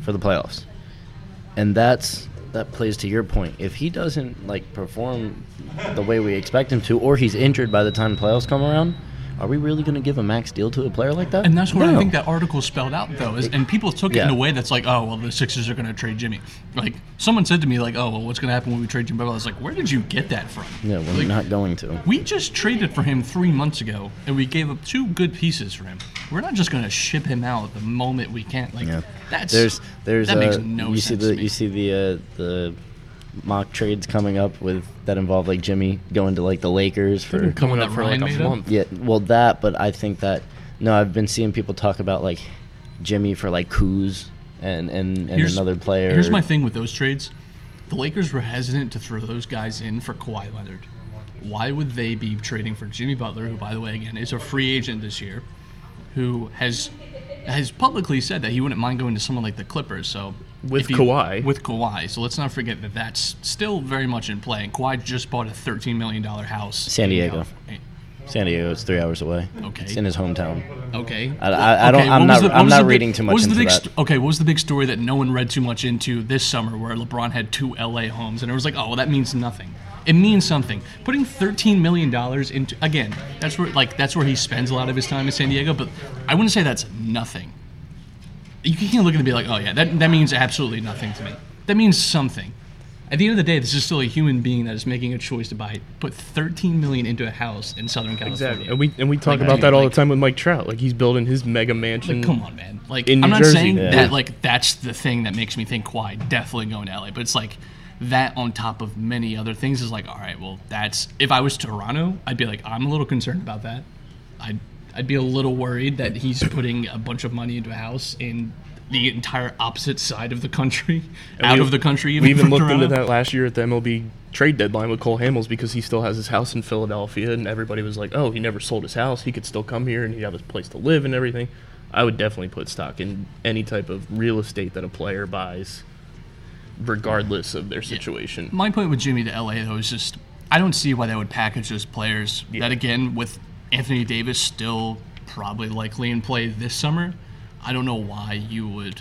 Speaker 4: for the playoffs. And that's that plays to your point. If he doesn't like perform the way we expect him to, or he's injured by the time playoffs come around, are we really going to give a max deal to a player like that?
Speaker 5: And that's what
Speaker 4: No.
Speaker 5: I think that article spelled out, though. Is, and people took it
Speaker 4: Yeah.
Speaker 5: in a way that's like, oh, well, the Sixers are going to trade Jimmy. Like, someone said to me, like, oh, well, what's going to happen when we trade Jimmy Butler? I was like, where did you get that from?
Speaker 4: Yeah, we're
Speaker 5: Like,
Speaker 4: not going to.
Speaker 5: We just traded for him three months ago, and we gave up two good pieces for him. We're not just going to ship him out the moment we can. Like,
Speaker 4: Yeah.
Speaker 5: that's
Speaker 4: There's there's
Speaker 5: that
Speaker 4: uh,
Speaker 5: makes no
Speaker 4: you
Speaker 5: sense
Speaker 4: see
Speaker 5: to
Speaker 4: the
Speaker 5: me.
Speaker 4: you see the uh, the mock trades coming up with that involve like Jimmy going to like the Lakers for
Speaker 3: Coming
Speaker 5: that
Speaker 3: up for
Speaker 5: Ryan
Speaker 3: like
Speaker 5: made
Speaker 3: a
Speaker 5: up?
Speaker 3: month.
Speaker 4: yeah, well that, but I think that no, I've been seeing people talk about like Jimmy for like Kuz and and, and
Speaker 5: Here's-
Speaker 4: another player.
Speaker 5: Here's my thing with those trades. The Lakers were hesitant to throw those guys in for Kawhi Leonard. Why would they be trading for Jimmy Butler, who, by the way, again, is a free agent this year, who has has publicly said that he wouldn't mind going to someone like the Clippers. So
Speaker 3: With
Speaker 5: if he-
Speaker 3: Kawhi.
Speaker 5: with Kawhi. So let's not forget that that's still very much in play. And Kawhi just bought a thirteen million dollars house.
Speaker 4: San
Speaker 5: in
Speaker 4: Diego.
Speaker 5: California.
Speaker 4: San Diego is three hours away.
Speaker 5: Okay.
Speaker 4: It's in his hometown.
Speaker 5: Okay.
Speaker 4: I- I- I don't-
Speaker 5: Okay,
Speaker 4: I'm
Speaker 5: what was
Speaker 4: not-
Speaker 5: the- what
Speaker 4: I'm
Speaker 5: was
Speaker 4: not
Speaker 5: the big-
Speaker 4: reading too
Speaker 5: what was
Speaker 4: much
Speaker 5: the
Speaker 4: into
Speaker 5: big
Speaker 4: that.
Speaker 5: st- okay, what was the big story that no one read too much into this summer where LeBron had two L A homes and it was like, oh, well, that means nothing. It means something. Putting thirteen million dollars into, again, that's where like that's where he spends a lot of his time in San Diego, but I wouldn't say that's nothing. You can't look at it and be like, oh yeah, that, that means absolutely nothing to me. That means something. At the end of the day, this is still a human being that is making a choice to buy, put thirteen million dollars into a house in Southern California.
Speaker 3: Exactly. And we and we talk
Speaker 5: Like,
Speaker 3: about
Speaker 5: dude,
Speaker 3: that all
Speaker 5: like-
Speaker 3: the time with Mike Trout. Like he's building his mega mansion.
Speaker 5: Like, come on, man. Like,
Speaker 3: In
Speaker 5: I'm
Speaker 3: New
Speaker 5: not
Speaker 3: Jersey.
Speaker 5: saying
Speaker 4: Yeah.
Speaker 5: that, like, that's the thing that makes me think Kawhi definitely going to L A, but it's like that on top of many other things is like, all right, well, that's, if I was Toronto, I'd be like, I'm a little concerned about that. I'd, I'd be a little worried that he's putting a bunch of money into a house in the entire opposite side of the country,
Speaker 3: And
Speaker 5: out
Speaker 3: we-
Speaker 5: of the country. Even
Speaker 3: We even
Speaker 5: from
Speaker 3: looked
Speaker 5: Toronto.
Speaker 3: into that last year at the M L B trade deadline with Cole Hamels because he still has his house in Philadelphia, and everybody was like, "Oh, he never sold his house. He could still come here and he'd have a place to live and everything." I would definitely put stock in any type of real estate that a player buys, regardless of their situation.
Speaker 5: My point with Jimmy to L A, though, is just I don't see why they would package those players.
Speaker 3: Yeah.
Speaker 5: That, again, with Anthony Davis still probably likely in play this summer, I don't know why you would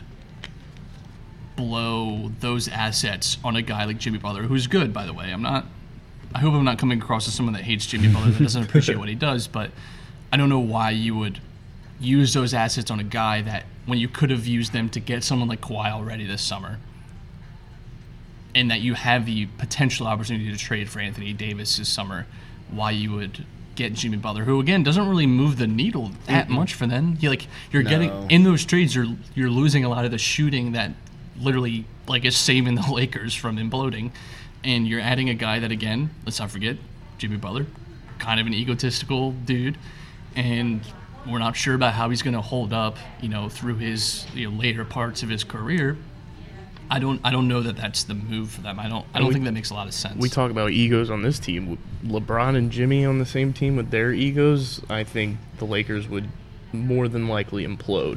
Speaker 5: blow those assets on a guy like Jimmy Butler, who's good, by the way. I'm not. I hope I'm not coming across as someone that hates Jimmy Butler that doesn't appreciate what he does, but I don't know why you would use those assets on a guy that when you could have used them to get someone like Kawhi already this summer, and that you have the potential opportunity to trade for Anthony Davis this summer, why you would get Jimmy Butler, who again doesn't really move the needle that much for them. You like you're
Speaker 4: No.
Speaker 5: getting in those trades, you're you're losing a lot of the shooting that literally like is saving the Lakers from imploding, and you're adding a guy that, again, let's not forget, Jimmy Butler, kind of an egotistical dude, and we're not sure about how he's going to hold up, you know, through his you know, later parts of his career. I don't I don't know that that's the move for them. I don't I don't
Speaker 3: we-
Speaker 5: think that makes a lot of sense.
Speaker 3: We talk about egos on this team. LeBron and Jimmy on the same team with their egos, I think the Lakers would more than likely implode.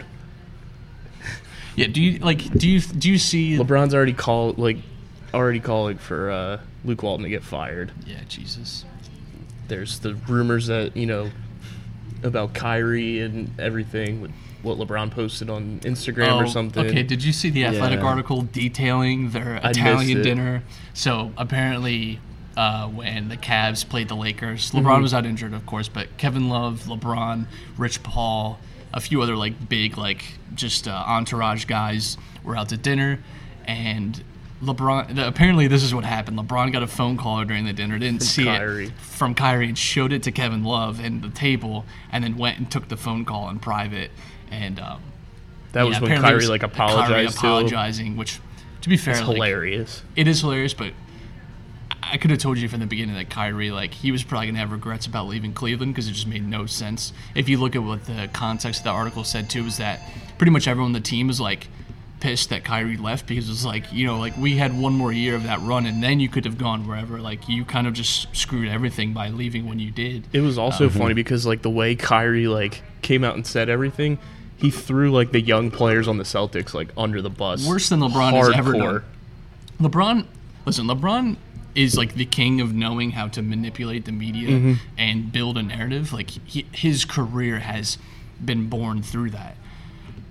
Speaker 5: Yeah, do you like do you do you see
Speaker 3: LeBron's already called like already calling for uh, Luke Walton to get fired.
Speaker 5: Yeah, Jesus.
Speaker 3: There's the rumors that, you know, about Kyrie and everything with what LeBron posted on Instagram or something.
Speaker 5: Oh, Okay, did you see the Athletic
Speaker 4: Yeah.
Speaker 5: article detailing their
Speaker 3: I missed
Speaker 5: Italian
Speaker 3: it.
Speaker 5: dinner? So apparently, uh, when the Cavs played the Lakers, LeBron
Speaker 3: Mm-hmm.
Speaker 5: was out injured, of course, but Kevin Love, LeBron, Rich Paul, a few other like big like just uh, entourage guys were out to dinner, and LeBron. The, apparently, this is what happened. LeBron got a phone call during the dinner, didn't see
Speaker 3: Kyrie.
Speaker 5: it from Kyrie, and showed it to Kevin Love and the table, and then went and took the phone call in private. And um,
Speaker 3: That was
Speaker 5: yeah,
Speaker 3: when
Speaker 5: apparently it
Speaker 3: Kyrie
Speaker 5: was
Speaker 3: like
Speaker 5: Kyrie
Speaker 3: apologized to him.
Speaker 5: apologizing, which, to be fair,
Speaker 3: It's
Speaker 5: like,
Speaker 3: hilarious.
Speaker 5: it is hilarious, but I could have told you from the beginning that Kyrie, like, he was probably gonna have regrets about leaving Cleveland because it just made no sense. If you look at what the context of the article said too, is that pretty much everyone on the team was like pissed that Kyrie left because it was like, you know, like we had one more year of that run and then you could have gone wherever. Like, you kind of just screwed everything by leaving when you did.
Speaker 3: It was also funny because like the way Kyrie like came out and said everything, he threw like the young players on the Celtics like under the bus.
Speaker 5: Worse than LeBron has ever
Speaker 3: Hardcore.
Speaker 5: done. LeBron, listen, LeBron is like the king of knowing how to manipulate the media
Speaker 3: Mm-hmm.
Speaker 5: and build a narrative. Like he, his career has been born through that.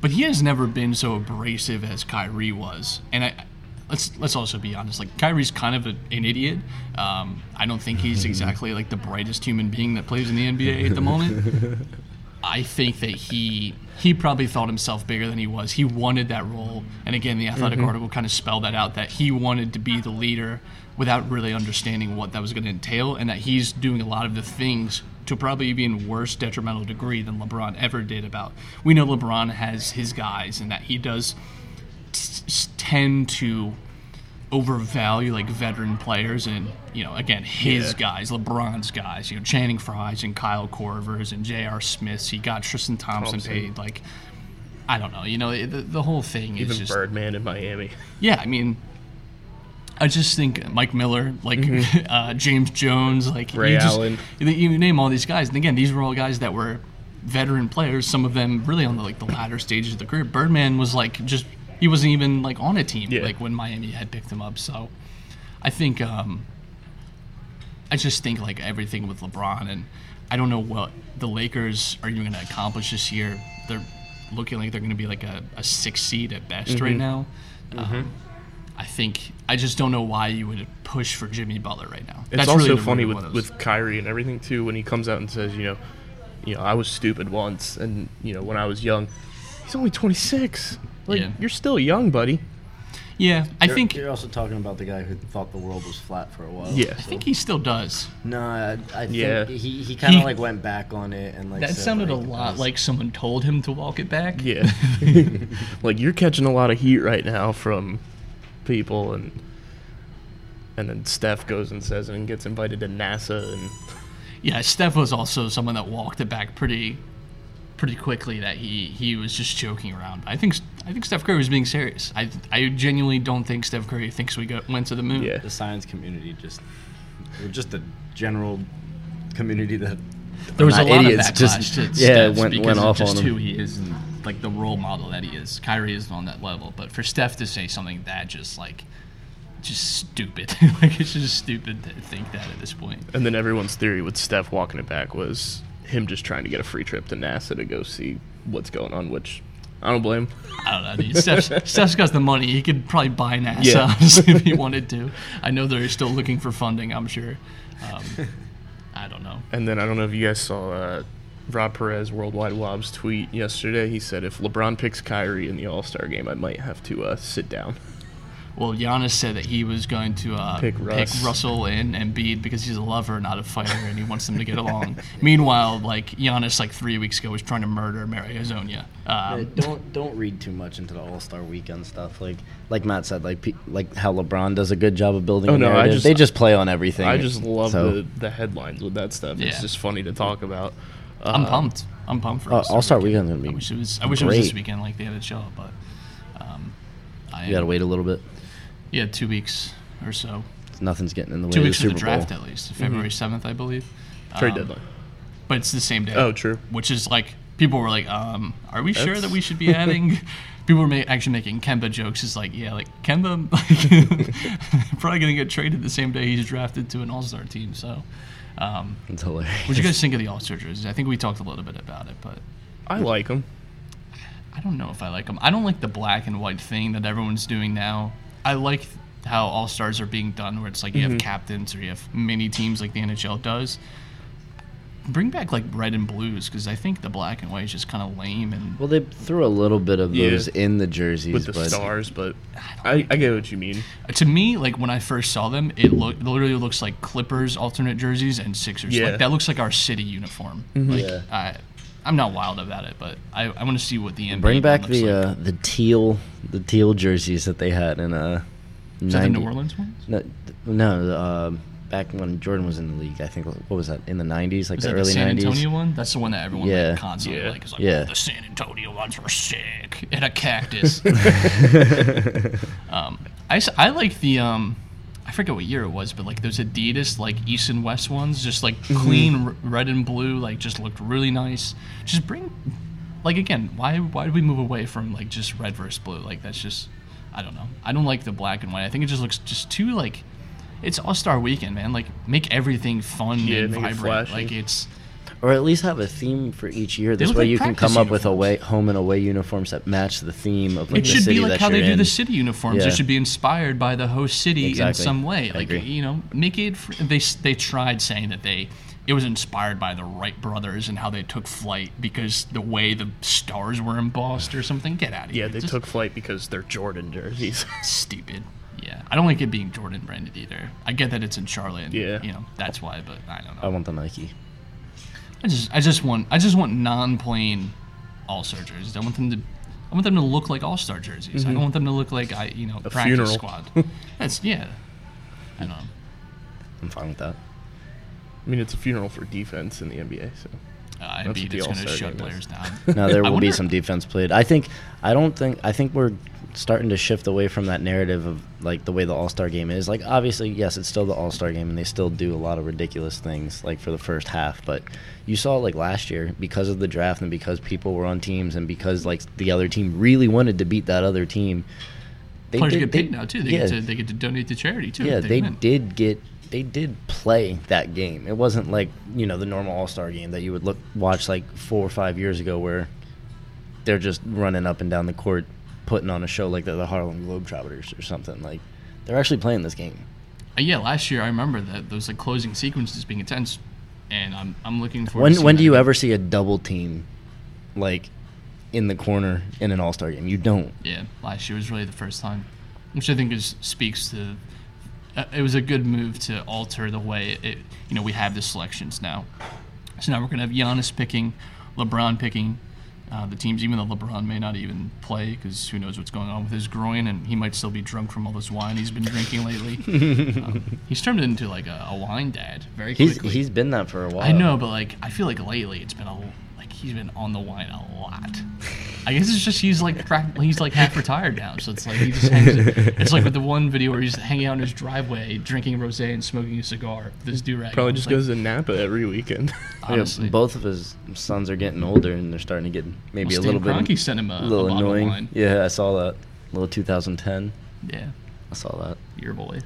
Speaker 5: but he has never been so abrasive as Kyrie was. And I, let's let's also be honest. Like Kyrie's kind of a, an idiot. Um, I don't think he's exactly like the brightest human being that plays in the N B A at the moment. I think that he he probably thought himself bigger than he was. He wanted that role, and again, the Athletic
Speaker 3: Mm-hmm.
Speaker 5: article kind of spelled that out, that he wanted to be the leader without really understanding what that was going to entail, and that he's doing a lot of the things to probably even worse detrimental degree than LeBron ever did. About we know LeBron has his guys, and that he does t- t- tend to overvalue like veteran players, and you know, again, his
Speaker 3: Yeah.
Speaker 5: guys, LeBron's guys, you know, Channing Frye's and Kyle Korvers and J R. Smiths. He got Tristan Thompson,
Speaker 3: Thompson.
Speaker 5: paid like, I don't know, you know, the, the whole thing is
Speaker 3: Even
Speaker 5: just
Speaker 3: Birdman in Miami.
Speaker 5: yeah. I mean, I just think Mike Miller, like uh, James Jones, like
Speaker 3: Ray
Speaker 5: you just,
Speaker 3: Allen.
Speaker 5: You, you name all these guys, and again, these were all guys that were veteran players. Some of them really on the like the latter stages of the career. Birdman was like just he wasn't even like on a team
Speaker 3: Yeah.
Speaker 5: like when Miami had picked him up. So I think um, I just think like everything with LeBron, and I don't know what the Lakers are even going to accomplish this year. They're looking like they're going to be like a, a six seed at best right now. Um, I think I just don't know why you would push for Jimmy Butler right now.
Speaker 3: It's
Speaker 5: That's
Speaker 3: also
Speaker 5: really the
Speaker 3: funny
Speaker 5: root
Speaker 3: with,
Speaker 5: of what it was.
Speaker 3: with Kyrie and everything too, when he comes out and says, you know, you know, I was stupid once, and you know, when I was young, he's only twenty-six. Like
Speaker 5: Yeah.
Speaker 3: you're still young, buddy.
Speaker 5: Yeah, I
Speaker 4: You're-
Speaker 5: think
Speaker 4: you're also talking about the guy who thought the world was flat for a while.
Speaker 3: Yeah.
Speaker 5: I think he still does.
Speaker 4: No, I, I think
Speaker 3: Yeah.
Speaker 4: he, he kind of
Speaker 5: He-
Speaker 4: like went back on it and like
Speaker 5: That
Speaker 4: said,
Speaker 5: sounded a
Speaker 4: like, I
Speaker 5: lot
Speaker 4: was-
Speaker 5: like someone told him to walk it back.
Speaker 3: Yeah. Like you're catching a lot of heat right now from people, and and then Steph goes and says it and gets invited to NASA, and
Speaker 5: Yeah, Steph was also someone that walked it back pretty, pretty quickly. That he he was just joking around. I think I think Steph Curry was being serious. I I genuinely don't think Steph Curry thinks we got, went to the moon.
Speaker 3: yeah.
Speaker 4: the science community just, or just the general community that
Speaker 5: There was
Speaker 4: not
Speaker 5: a lot
Speaker 4: idiots,
Speaker 5: of
Speaker 4: just-
Speaker 5: backlash to
Speaker 4: yeah,
Speaker 5: Steph
Speaker 4: went-
Speaker 5: because
Speaker 4: went
Speaker 5: of
Speaker 4: off
Speaker 5: just
Speaker 4: on him.
Speaker 5: who he is and like the role model that he is. Kyrie isn't on that level, but for Steph to say something that just like, just stupid, like it's just stupid to think that at this point.
Speaker 3: And then everyone's theory with Steph walking it back was him just trying to get a free trip to NASA to go see what's going on, which I don't blame him.
Speaker 5: I don't know. Dude. Steph's, Steph's got the money. He could probably buy NASA
Speaker 3: Yeah.
Speaker 5: honestly, if he wanted to. I know they're still looking for funding, I'm sure. Um, I don't know.
Speaker 3: And then I don't know if you guys saw uh, Rob Perez, Worldwide Wob's tweet yesterday. He said, if LeBron picks Kyrie in the All-Star game, I might have to uh, sit down.
Speaker 5: Well, Giannis said that he was going to uh,
Speaker 3: Pick
Speaker 5: pick,
Speaker 3: Russ.
Speaker 5: Russell and Embiid because he's a lover, not a fighter, and he wants them to get along. Meanwhile, like Giannis, like three weeks ago, was trying to murder Mary Hazonia.
Speaker 4: Uh,
Speaker 5: Um,
Speaker 4: don't don't read too much into the All Star Weekend stuff. Like like Matt said, like pe- like how LeBron does a good job of building
Speaker 3: Oh,
Speaker 4: a
Speaker 3: no, I
Speaker 4: narrative.
Speaker 3: just-
Speaker 4: they just play on everything.
Speaker 3: I just love
Speaker 4: So,
Speaker 3: the, the headlines with that stuff. It's
Speaker 5: Yeah.
Speaker 3: just funny to talk about. Uh,
Speaker 5: I'm pumped. I'm pumped for
Speaker 4: Uh,
Speaker 5: All-Star
Speaker 4: All-Star
Speaker 5: Weekend.
Speaker 4: Weekend's gonna be
Speaker 5: I wish it was. I wish it was this
Speaker 4: great.
Speaker 5: weekend, like the N H L, but um, I
Speaker 4: You gotta wait a little bit.
Speaker 5: Yeah, two weeks or so.
Speaker 4: Nothing's getting in the way
Speaker 5: Two
Speaker 4: of the
Speaker 5: weeks for
Speaker 4: Super
Speaker 5: the draft,
Speaker 4: Bowl.
Speaker 5: at least February seventh, I believe.
Speaker 3: Trade
Speaker 5: Um,
Speaker 3: deadline.
Speaker 5: But it's the same day.
Speaker 3: Oh, true.
Speaker 5: Which is like people were like, um, "Are we sure
Speaker 3: That's-
Speaker 5: that we should be adding?" People were ma- actually making Kemba jokes. It's like, yeah, like Kemba, like, probably gonna get traded the same day he's drafted to an All Star team. So, um,
Speaker 4: It's hilarious.
Speaker 5: what do you guys think of the All Star jerseys? I think we talked a little bit about it, but
Speaker 3: I like them.
Speaker 5: I don't know if I like them. I don't like the black and white thing that everyone's doing now. I like how All Stars are being done, where it's like you
Speaker 3: Mm-hmm.
Speaker 5: have captains or you have mini teams like the N H L does. Bring back like red and blues because I think the black and white is just kind of lame and
Speaker 4: Well, they threw a little bit of
Speaker 3: Yeah.
Speaker 4: those in the jerseys,
Speaker 3: With the
Speaker 4: but
Speaker 3: stars, but I, I get what you mean.
Speaker 5: to me, like when I first saw them, it look literally looks like Clippers alternate jerseys and Sixers.
Speaker 3: Yeah.
Speaker 5: Like that looks like our city uniform. Like
Speaker 4: Yeah.
Speaker 5: I, I'm not wild about it, but I, I want to see what the N B A
Speaker 4: bring back
Speaker 5: one looks
Speaker 4: the
Speaker 5: like.
Speaker 4: uh, the teal the teal jerseys that they had in uh.
Speaker 5: Is that the
Speaker 4: ninety
Speaker 5: New Orleans ones?
Speaker 4: No, no uh, back when Jordan was in the league, I think what was that in the nineties, like
Speaker 5: Is
Speaker 4: the
Speaker 5: that the
Speaker 4: early
Speaker 5: San
Speaker 4: nineties.
Speaker 5: Antonio one? That's the one that everyone
Speaker 4: Yeah.
Speaker 5: like constantly
Speaker 3: Yeah.
Speaker 5: like is like,
Speaker 4: Yeah.
Speaker 5: oh, the San Antonio ones are sick and a cactus. um, I, s- I like the um, I forget what year it was, but like those Adidas like East and West ones, just like clean r- red and blue, like just looked really nice. Just bring, like again, why why did we move away from like just red versus blue? Like that's just, I don't know. I don't like the black and white. I think it just looks just too like. It's All Star Weekend, man. Like, make everything fun
Speaker 3: Yeah,
Speaker 5: and
Speaker 3: make it
Speaker 5: vibrant.
Speaker 3: flashy.
Speaker 5: Like, it's
Speaker 4: Or at least have a theme for each year. This
Speaker 5: look
Speaker 4: way
Speaker 5: like
Speaker 4: you can
Speaker 5: practice
Speaker 4: come up with
Speaker 5: uniforms.
Speaker 4: away home and away uniforms that match the theme of like
Speaker 5: It
Speaker 4: the
Speaker 5: should
Speaker 4: city
Speaker 5: be like
Speaker 4: that
Speaker 5: how
Speaker 4: you're
Speaker 5: they do
Speaker 4: in.
Speaker 5: the city uniforms.
Speaker 4: Yeah.
Speaker 5: It should be inspired by the host city
Speaker 4: Exactly.
Speaker 5: in some way.
Speaker 4: I
Speaker 5: Like
Speaker 4: agree.
Speaker 5: you know, make it. fr- They s- they tried saying that they it was inspired by the Wright brothers and how they took flight because the way the stars were embossed or something. Get out of here.
Speaker 3: Yeah, they
Speaker 5: Just
Speaker 3: took flight because they're Jordan jerseys.
Speaker 5: stupid. Yeah, I don't like it being Jordan branded either. I get that it's in Charlotte. And,
Speaker 3: Yeah.
Speaker 5: you know that's why, but I don't know.
Speaker 4: I want the Nike.
Speaker 5: I just I just want I just want non-plain All-Star jerseys. I want them to I want them to look like All-Star jerseys. I don't want them to look like I you know
Speaker 3: A
Speaker 5: practice
Speaker 3: funeral.
Speaker 5: squad. That's yeah. I don't know.
Speaker 4: I'm fine with that.
Speaker 3: I mean, it's a funeral for defense in the N B A, so
Speaker 5: Uh,
Speaker 3: what
Speaker 5: Embiid
Speaker 3: the
Speaker 5: is going to
Speaker 3: All-Star
Speaker 5: shut
Speaker 3: game
Speaker 5: players
Speaker 3: is.
Speaker 5: down.
Speaker 4: No, there
Speaker 5: I
Speaker 4: will be
Speaker 5: wonder-
Speaker 4: some defense played. I think. I don't think. I think we're starting to shift away from that narrative of like the way the All-Star game is. Like, obviously, yes, it's still the All-Star game, and they still do a lot of ridiculous things like for the first half. But you saw like last year because of the draft and because people were on teams and because like the other team really wanted to beat that other team. They
Speaker 5: Players
Speaker 4: did-
Speaker 5: get
Speaker 4: they-
Speaker 5: paid now too. They
Speaker 4: yeah,
Speaker 5: get to they get to donate to charity too.
Speaker 4: yeah,
Speaker 5: if
Speaker 4: they
Speaker 5: win.
Speaker 4: did get they did play that game. It wasn't like, you know, the normal All-Star game that you would look watch like four or five years ago where they're just running up and down the court putting on a show like they're the Harlem Globetrotters or something. Like, they're actually playing this game.
Speaker 5: Uh, yeah, last year I remember that those like closing sequences being intense, and I'm I'm looking for.
Speaker 4: When when do you ever see a double team like in the corner in an All-Star game? You don't.
Speaker 5: Yeah, last year was really the first time, which I think is speaks to. Uh, it was a good move to alter the way it. You know, we have the selections now, so now we're gonna have Giannis picking, LeBron picking. Uh, the teams, even though LeBron may not even play because who knows what's going on with his groin, and he might still be drunk from all this wine he's been drinking lately. um, he's turned into like a, a wine dad very
Speaker 4: He's
Speaker 5: quickly.
Speaker 4: he's been that for a while.
Speaker 5: I know, but like I feel like lately it's been a like he's been on the wine a lot. I guess it's just he's like prac- he's like half retired now, so it's like he just hangs. It's like with the one video where he's hanging out in his driveway, drinking rosé and smoking a cigar. This durag
Speaker 3: probably
Speaker 5: on.
Speaker 3: just
Speaker 5: Like,
Speaker 3: goes to Napa every weekend.
Speaker 4: Yeah,
Speaker 5: honestly.
Speaker 4: both of his sons are getting older and they're starting to get maybe
Speaker 5: Well,
Speaker 4: a little
Speaker 5: Stan
Speaker 4: bit
Speaker 5: Kroenke sent him a,
Speaker 4: a little
Speaker 5: a bottle
Speaker 4: annoying.
Speaker 5: Of wine.
Speaker 4: Yeah, I saw that. A little two thousand ten.
Speaker 5: Yeah,
Speaker 4: I saw that.
Speaker 5: your boy.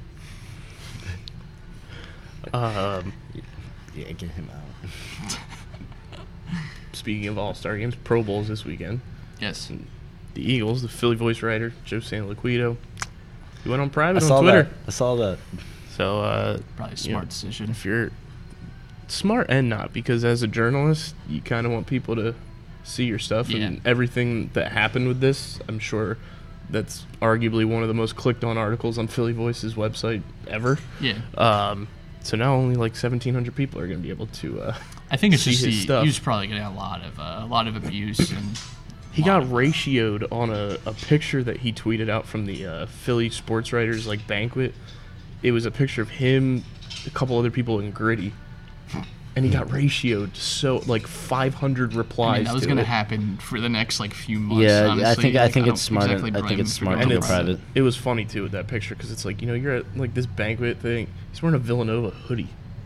Speaker 3: Um,
Speaker 4: Yeah, get him out.
Speaker 3: speaking of All-Star games, Pro Bowls this weekend.
Speaker 5: Yes.
Speaker 3: The Eagles, the Philly voice writer, Joe Santaliquito, he went on private
Speaker 4: I saw
Speaker 3: on Twitter.
Speaker 4: that. I saw that.
Speaker 3: So, uh,
Speaker 5: Probably a
Speaker 3: you
Speaker 5: smart
Speaker 3: know,
Speaker 5: decision.
Speaker 3: if you're smart and not, because as a journalist, you kind of want people to see your stuff
Speaker 5: Yeah.
Speaker 3: and everything that happened with this. I'm sure that's arguably one of the most clicked on articles on Philly Voice's website ever.
Speaker 5: Yeah.
Speaker 3: Um, so now only like seventeen hundred people are going to be able to. Uh,
Speaker 5: I think it's
Speaker 3: see
Speaker 5: just
Speaker 3: his
Speaker 5: he,
Speaker 3: stuff.
Speaker 5: he was probably getting a lot of uh, a lot of abuse and
Speaker 3: He got ratioed on a, a picture that he tweeted out from the uh, Philly sports writers like banquet. It was a picture of him, a couple other people, and Gritty, and he got ratioed so like five hundred replies.
Speaker 5: I mean, that was
Speaker 3: to
Speaker 5: going to
Speaker 3: it.
Speaker 5: happen for the next like few months.
Speaker 4: Yeah,
Speaker 5: honestly.
Speaker 4: I think I
Speaker 5: Like,
Speaker 4: think
Speaker 5: don't
Speaker 4: it's smart.
Speaker 5: exactly
Speaker 4: I think
Speaker 5: blame
Speaker 4: it's
Speaker 5: him for
Speaker 4: smart to
Speaker 5: going
Speaker 3: And
Speaker 4: go
Speaker 3: it's-
Speaker 4: private.
Speaker 3: It was funny too with that picture because it's like, you know, you're at like this banquet thing. He's wearing a Villanova hoodie.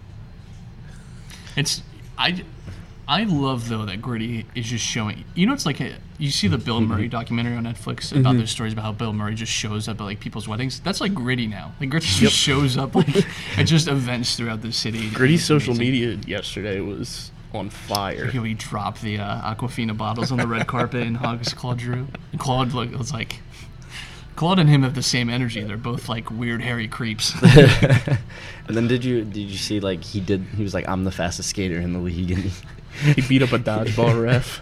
Speaker 5: It's I, I love though that Gritty is just showing. You know, it's like a, you see the Bill Murray documentary on Netflix about those stories about how Bill Murray just shows up at like people's weddings. That's like Gritty now. Like Gritty just shows up like at just events throughout the city.
Speaker 3: Gritty's
Speaker 5: It's
Speaker 3: social
Speaker 5: amazing.
Speaker 3: media yesterday was on fire.
Speaker 5: He would drop the uh, Aquafina bottles on the red carpet and hugs Claude Drew. And Claude look, was like, Claude and him have the same energy. They're both like weird hairy creeps.
Speaker 4: And then did you did you see like he did he was like, I'm the fastest skater in the league, and he,
Speaker 3: He beat up a dodgeball ref.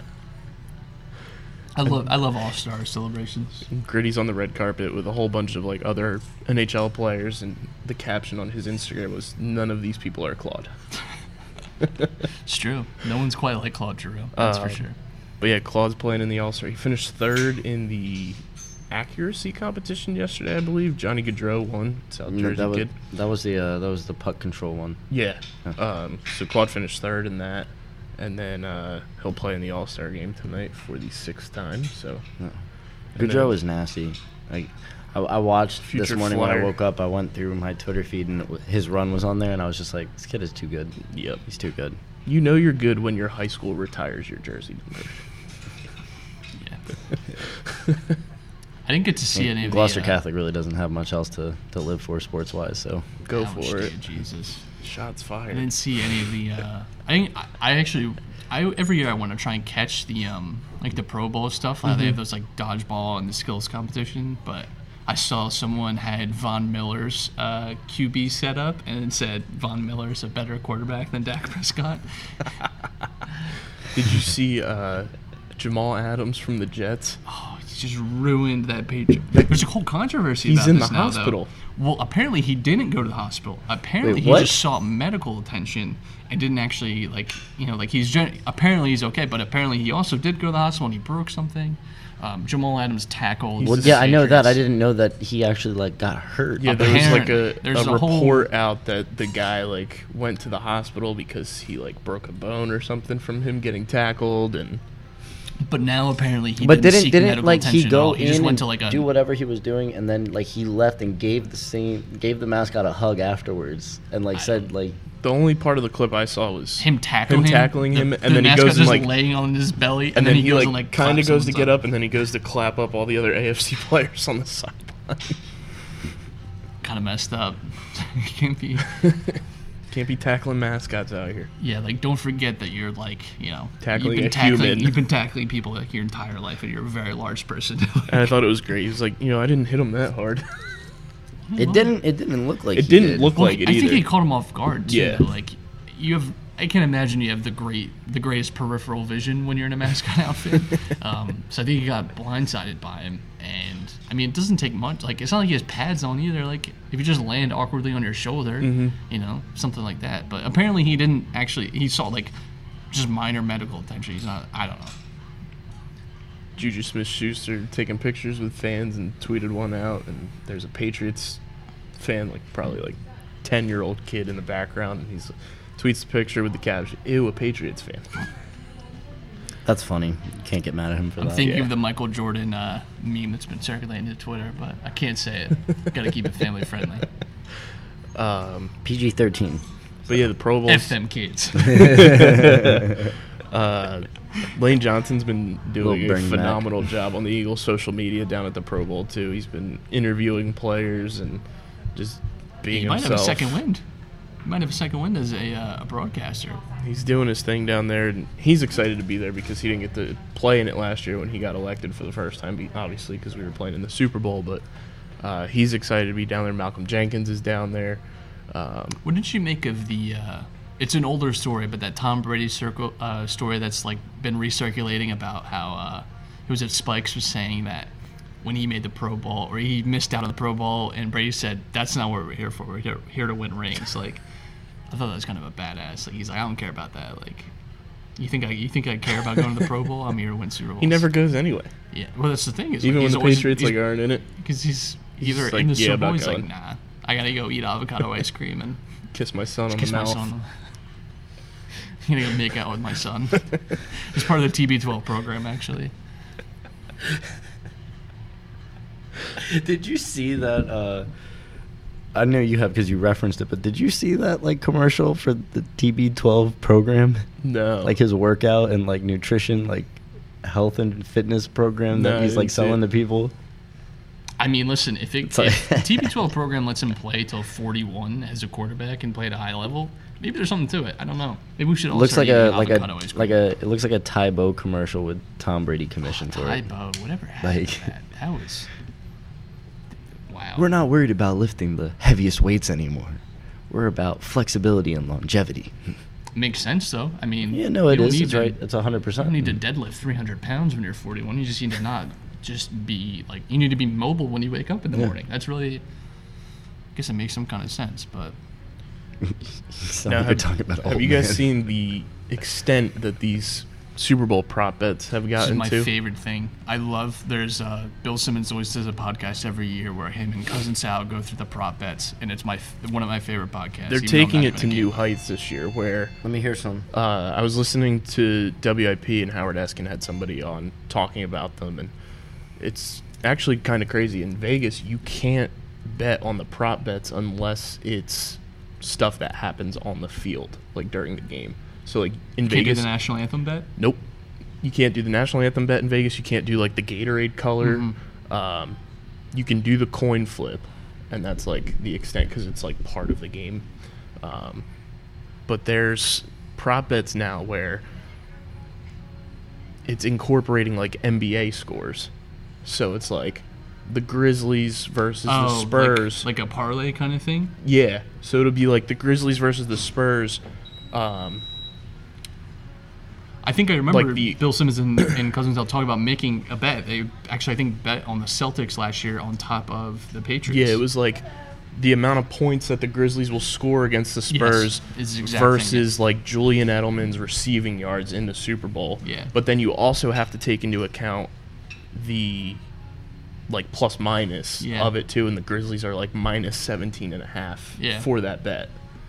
Speaker 5: I love I love All Star celebrations.
Speaker 3: Gritty's on the red carpet with a whole bunch of like other N H L players, and the caption on his Instagram was, "None of these people are Claude."
Speaker 5: It's true. No one's quite like Claude Drew. That's for
Speaker 3: Um,
Speaker 5: sure.
Speaker 3: But yeah, Claude's playing in the All-Star. He finished third in the accuracy competition yesterday, I believe. Johnny Gaudreau won. South Jersey
Speaker 4: that was
Speaker 3: kid.
Speaker 4: that was the uh, that was the puck control one.
Speaker 3: Yeah.
Speaker 4: Huh.
Speaker 3: Um, so Claude finished third in that, and then uh, he'll play in the All-Star game tonight for the sixth time. So And
Speaker 4: Gaudreau
Speaker 3: then-
Speaker 4: is nasty. Like I, I watched this
Speaker 3: Future
Speaker 4: morning when I
Speaker 3: flyer.
Speaker 4: woke up. I went through my Twitter feed and it w- his run was on there, and I was just like, this kid is too good.
Speaker 3: Yep.
Speaker 4: He's too good.
Speaker 3: You know you're good when your high school retires your jersey number.
Speaker 5: Yeah. I I didn't get to see any of
Speaker 4: Gloucester
Speaker 5: the, uh,
Speaker 4: Catholic really doesn't have much else to, to live for sports wise. So
Speaker 3: Go
Speaker 5: ouch,
Speaker 3: for it.
Speaker 5: dude, Jesus.
Speaker 3: Shots
Speaker 5: I
Speaker 3: fired.
Speaker 5: didn't see any of the. Uh, I think I, I actually. I every year I want to try and catch the um like the Pro Bowl stuff. Uh, they have those like dodgeball and the skills competition, but I saw someone had Von Miller's uh, Q B set up and it said Von Miller's a better quarterback than Dak Prescott.
Speaker 3: Did you see uh, Jamal Adams from the Jets?
Speaker 5: Oh, he just ruined that page. There's a whole controversy
Speaker 3: He's
Speaker 5: about
Speaker 3: in
Speaker 5: this
Speaker 3: the
Speaker 5: now,
Speaker 3: hospital.
Speaker 5: Though. Well, apparently he didn't go to the hospital. Apparently
Speaker 4: Wait,
Speaker 5: he
Speaker 4: what?
Speaker 5: just sought medical attention and didn't actually like you know like he's gen- apparently he's okay, but apparently he also did go to the hospital and he broke something. Um, Jamal Adams tackled.
Speaker 4: well,
Speaker 5: the
Speaker 4: yeah, I know that. I
Speaker 5: Patriots.
Speaker 4: didn't know that he actually like got hurt.
Speaker 3: Yeah, there was like a,
Speaker 5: Apparent- there's
Speaker 3: a
Speaker 5: a whole-
Speaker 3: report out that the guy like went to the hospital because he like broke a bone or something from him getting tackled, and
Speaker 5: But now apparently he
Speaker 4: But
Speaker 5: didn't,
Speaker 4: didn't
Speaker 5: seek
Speaker 4: didn't
Speaker 5: medical
Speaker 4: like
Speaker 5: attention
Speaker 4: he
Speaker 5: at
Speaker 4: go
Speaker 5: all. He just
Speaker 4: in
Speaker 5: went
Speaker 4: and
Speaker 5: to like a
Speaker 4: do whatever he was doing, and then like he left and gave the same gave the mascot a hug afterwards, and like said like
Speaker 3: the only part of the clip I saw was
Speaker 5: him tackling
Speaker 3: him
Speaker 5: him,
Speaker 3: tackling
Speaker 5: the-
Speaker 3: him,
Speaker 5: the
Speaker 3: and then he
Speaker 5: mascot's
Speaker 3: goes and
Speaker 5: just
Speaker 3: like
Speaker 5: laying on his belly, and,
Speaker 3: and
Speaker 5: then,
Speaker 3: then
Speaker 5: he
Speaker 3: he
Speaker 5: goes
Speaker 3: like,
Speaker 5: and like
Speaker 3: kind of
Speaker 5: claps
Speaker 3: goes to
Speaker 5: someone's
Speaker 3: get
Speaker 5: up.
Speaker 3: up, and then he goes to clap up all the other A F C players on the sideline.
Speaker 5: Kind of messed up. You can't be.
Speaker 3: Can't be tackling mascots out here.
Speaker 5: Yeah, like don't forget that you're like you know
Speaker 3: Tackling
Speaker 5: you've been
Speaker 3: a
Speaker 5: tackling
Speaker 3: human.
Speaker 5: you've been tackling people like your entire life, and you're a very large person.
Speaker 3: And I thought it was great. He was like, you know, I didn't hit him that hard.
Speaker 4: it didn't it didn't look like
Speaker 3: It
Speaker 4: he
Speaker 3: didn't
Speaker 4: did.
Speaker 3: look
Speaker 5: Well,
Speaker 3: like it
Speaker 5: I
Speaker 3: either.
Speaker 5: think he caught him off guard too.
Speaker 3: Yeah.
Speaker 5: Like you have, I can imagine you have the great, the greatest peripheral vision when you're in a mascot outfit. um, so I think he got blindsided by him, and I mean it doesn't take much. Like it's not like he has pads on either. Like if you just land awkwardly on your shoulder,
Speaker 3: Mm-hmm.
Speaker 5: you know, something like that. But apparently he didn't actually. He saw like just minor medical attention. He's not. I don't know.
Speaker 3: Juju Smith-Schuster taking pictures with fans and tweeted one out, and there's a Patriots fan, like probably like ten-year-old kid in the background, and he's tweets the picture with the caption, "Ew, a Patriots fan."
Speaker 4: That's funny. You can't get mad at him for
Speaker 5: I'm
Speaker 4: that.
Speaker 5: thinking
Speaker 3: yeah.
Speaker 5: of the Michael Jordan uh, meme that's been circulating to Twitter, but I can't say it. Got to keep it family friendly.
Speaker 3: Um,
Speaker 4: P G thirteen.
Speaker 3: but yeah, the Pro Bowl.
Speaker 5: F them kids.
Speaker 3: Uh, Lane Johnson's been doing
Speaker 4: Little
Speaker 3: a
Speaker 4: Bernie
Speaker 3: phenomenal job on the Eagles' social media down at the Pro Bowl too. He's been interviewing players and just being
Speaker 5: He might
Speaker 3: himself.
Speaker 5: have a second wind. He might have a second wind as a, uh, a broadcaster.
Speaker 3: He's doing his thing down there, and he's excited to be there because he didn't get to play in it last year when he got elected for the first time, be- obviously because we were playing in the Super Bowl. But uh, he's excited to be down there. Malcolm Jenkins is down there. Um,
Speaker 5: What did you make of the? Uh, it's an older story, but that Tom Brady circle uh, story that's like been recirculating about how uh, it was at Spikes was saying that when he made the Pro Bowl or he missed out on the Pro Bowl, and Brady said, "That's not what we're here for. We're here, here to win rings." Like, I thought that was kind of a badass. Like, he's like, "I don't care about that." Like, you think I you think I care about going to the Pro Bowl? I'm here to win Super Bowls.
Speaker 3: he never goes anyway,
Speaker 5: Yeah. Well, that's the thing is
Speaker 3: even
Speaker 5: like,
Speaker 3: when
Speaker 5: he's
Speaker 3: the
Speaker 5: always-
Speaker 3: Patriots
Speaker 5: he's-
Speaker 3: like aren't in it.
Speaker 5: Because he's
Speaker 3: He's
Speaker 5: either
Speaker 3: just
Speaker 5: in
Speaker 3: like,
Speaker 5: the
Speaker 3: "Yeah,
Speaker 5: Super
Speaker 3: I'm
Speaker 5: Bowl,
Speaker 3: not
Speaker 5: he's like,
Speaker 3: going."
Speaker 5: nah, I gotta go eat avocado ice cream and
Speaker 3: Kiss my son on
Speaker 5: kiss
Speaker 3: the
Speaker 5: my
Speaker 3: mouth.
Speaker 5: son. I'm gonna go make out with my son. It's part of the T B twelve program, actually.
Speaker 4: Did you see that? Uh, I know you have because you referenced it, but did you see that like commercial for the T B twelve program?
Speaker 3: No,
Speaker 4: Like his workout and like nutrition, like health and fitness program
Speaker 3: No, I
Speaker 4: that he's
Speaker 3: didn't
Speaker 4: like
Speaker 3: see
Speaker 4: selling
Speaker 3: it.
Speaker 4: to people.
Speaker 5: I mean, listen, if, it,
Speaker 4: It's like-
Speaker 5: if the T B twelve program lets him play till forty-one as a quarterback and play at a high level, maybe there's something to it. I don't know. Maybe we should all
Speaker 4: Looks
Speaker 5: start
Speaker 4: like a
Speaker 5: eating
Speaker 4: like a
Speaker 5: avocado ice cream.
Speaker 4: like a it looks like a Tybo commercial with Tom Brady commissioned for it.
Speaker 5: Tybo, whatever happened to
Speaker 4: Like-
Speaker 5: that? That was wow.
Speaker 4: We're not worried about lifting the heaviest weights anymore. We're about flexibility and longevity.
Speaker 5: Makes sense though. I mean,
Speaker 4: Yeah, no,
Speaker 5: you
Speaker 4: it
Speaker 5: don't
Speaker 4: is.
Speaker 5: need
Speaker 4: It's
Speaker 5: to-
Speaker 4: right. It's a hundred
Speaker 5: You
Speaker 4: percent.
Speaker 5: don't need to deadlift three hundred pounds when you're forty-one. You just need to not just be like, you need to be mobile when you wake up in the
Speaker 4: Yeah.
Speaker 5: morning. That's really, I guess it makes some kind of sense. But
Speaker 4: So
Speaker 3: Now,
Speaker 4: you're
Speaker 3: have,
Speaker 4: talking about
Speaker 3: have
Speaker 4: old
Speaker 3: you guys
Speaker 4: man.
Speaker 3: seen the extent that these Super Bowl prop bets have
Speaker 5: this is
Speaker 3: gotten
Speaker 5: my
Speaker 3: to?
Speaker 5: favorite thing. I love, there's, uh, Bill Simmons always does a podcast every year where him and Cousin Sal go through the prop bets. And it's my f- one of my favorite podcasts.
Speaker 3: They're
Speaker 5: even though I'm
Speaker 3: taking
Speaker 5: not
Speaker 3: it to
Speaker 5: even a
Speaker 3: new
Speaker 5: gamer.
Speaker 3: heights this year where
Speaker 4: Let me hear some.
Speaker 3: uh, I was listening to W I P and Howard Eskin had somebody on talking about them, and it's actually kind of crazy. In Vegas, you can't bet on the prop bets unless it's stuff that happens on the field, like during the game. So like in
Speaker 5: Can't do
Speaker 3: Vegas,
Speaker 5: the national anthem bet?
Speaker 3: nope, you can't do the national anthem bet in Vegas. You can't do like the Gatorade color.
Speaker 5: Mhm.
Speaker 3: Um, you can do the coin flip, and that's like the extent because it's like part of the game. Um, but there's prop bets now where it's incorporating like N B A scores. So it's like the Grizzlies versus the
Speaker 5: Oh,
Speaker 3: Spurs.
Speaker 5: like, like a parlay kind of thing.
Speaker 3: Yeah. So it'll be like the Grizzlies versus the Spurs. Um,
Speaker 5: I think I remember
Speaker 3: Like the-
Speaker 5: Bill Simmons and, and Cousins all talk about making a bet. They actually, I think, bet on the Celtics last year on top of the Patriots.
Speaker 3: yeah, it was like the amount of points that the Grizzlies will score against the Spurs
Speaker 5: it's the exact thing,
Speaker 3: versus like Julian Edelman's receiving yards in the Super Bowl.
Speaker 5: Yeah.
Speaker 3: But then you also have to take into account the like plus minus
Speaker 5: Yeah.
Speaker 3: of it too, and the Grizzlies are like minus seventeen and a half
Speaker 5: Yeah.
Speaker 3: for that bet.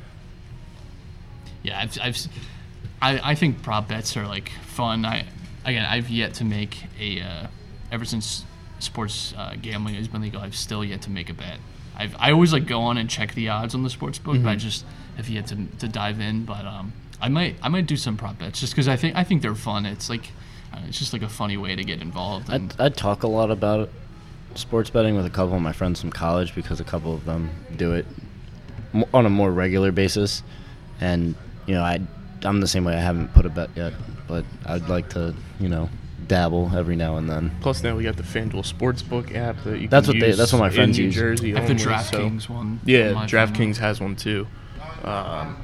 Speaker 5: Yeah, I've, I've s- I, I think prop bets are like fun. I again, I've yet to make a uh, ever since sports uh, gambling has been legal. I've still yet to make a bet. I've I always like go on and check the odds on the sports book,
Speaker 3: Mm-hmm.
Speaker 5: but I just have yet to, to dive in. But um, I might I might do some prop bets just because I think I think they're fun. It's like uh, it's just like a funny way to get involved. And,
Speaker 4: I'd, I'd talk a lot about it, sports betting with a couple of my friends from college because a couple of them do it m- on a more regular basis. And, you know, I, I'm the same way. I haven't put a bet yet, but I'd like to, you know, dabble every now and then.
Speaker 3: Plus now we got the FanDuel Sportsbook app that you
Speaker 4: That's
Speaker 3: can
Speaker 4: what they-
Speaker 3: use
Speaker 4: that's what my friends
Speaker 3: in New
Speaker 4: use.
Speaker 3: Jersey
Speaker 5: I have the
Speaker 3: only, so-
Speaker 5: DraftKings one. on
Speaker 3: Yeah,
Speaker 5: my phone.
Speaker 3: DraftKings has one too. Um,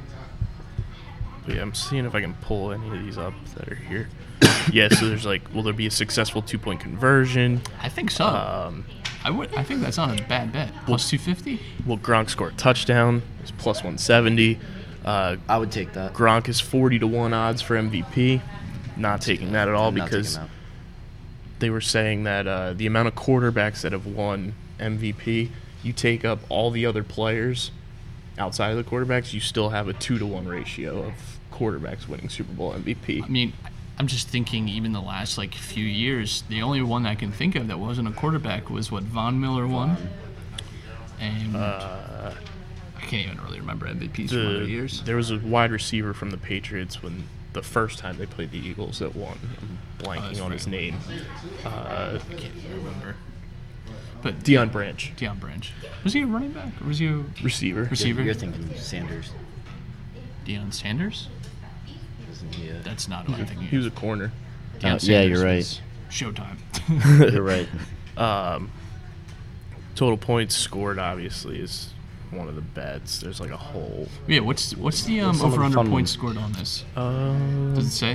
Speaker 3: but yeah, I'm seeing if I can pull any of these up that are here. Yeah, so there's like, will there be a successful two point conversion?
Speaker 5: I think so.
Speaker 3: Um,
Speaker 5: I would. I think that's not a bad bet. Plus two fifty.
Speaker 3: will Gronk score a touchdown? It's plus one seventy. Uh,
Speaker 4: I would take that.
Speaker 3: Gronk is forty to one odds for M V P. Not taking that at all
Speaker 4: I'm not
Speaker 3: because
Speaker 4: taking that.
Speaker 3: they were saying that uh, the amount of quarterbacks that have won M V P, you take up all the other players outside of the quarterbacks, you still have a two to one ratio of quarterbacks winning Super Bowl M V P.
Speaker 5: I mean, I'm just thinking even the last like few years, the only one I can think of that wasn't a quarterback was what Von Miller won. And
Speaker 3: Uh,
Speaker 5: I can't even really remember M V Ps from other
Speaker 3: the,
Speaker 5: years.
Speaker 3: there was a wide receiver from the Patriots when the first time they played the Eagles that won. I'm blanking
Speaker 5: that's
Speaker 3: on his
Speaker 5: right.
Speaker 3: name. Uh,
Speaker 5: I can't even remember. But
Speaker 3: Deion Branch,
Speaker 5: Deion Branch. Was he a running back or was he a
Speaker 3: receiver.
Speaker 5: receiver?
Speaker 4: You're thinking Sanders.
Speaker 5: Deion Sanders?
Speaker 4: Isn't he a-
Speaker 5: That's not who I'm thinking.
Speaker 3: He was
Speaker 5: of.
Speaker 3: a corner.
Speaker 5: Deion
Speaker 4: Uh, yeah,
Speaker 5: Sanders
Speaker 4: you're right.
Speaker 5: was Showtime.
Speaker 4: You're right.
Speaker 3: Um, total points scored obviously is one of the bets. There's like a whole
Speaker 5: Yeah, what's what's the um,
Speaker 4: What's some of the
Speaker 5: over under
Speaker 4: fun
Speaker 5: points
Speaker 4: ones?
Speaker 5: scored on this?
Speaker 3: um,
Speaker 5: Does it say?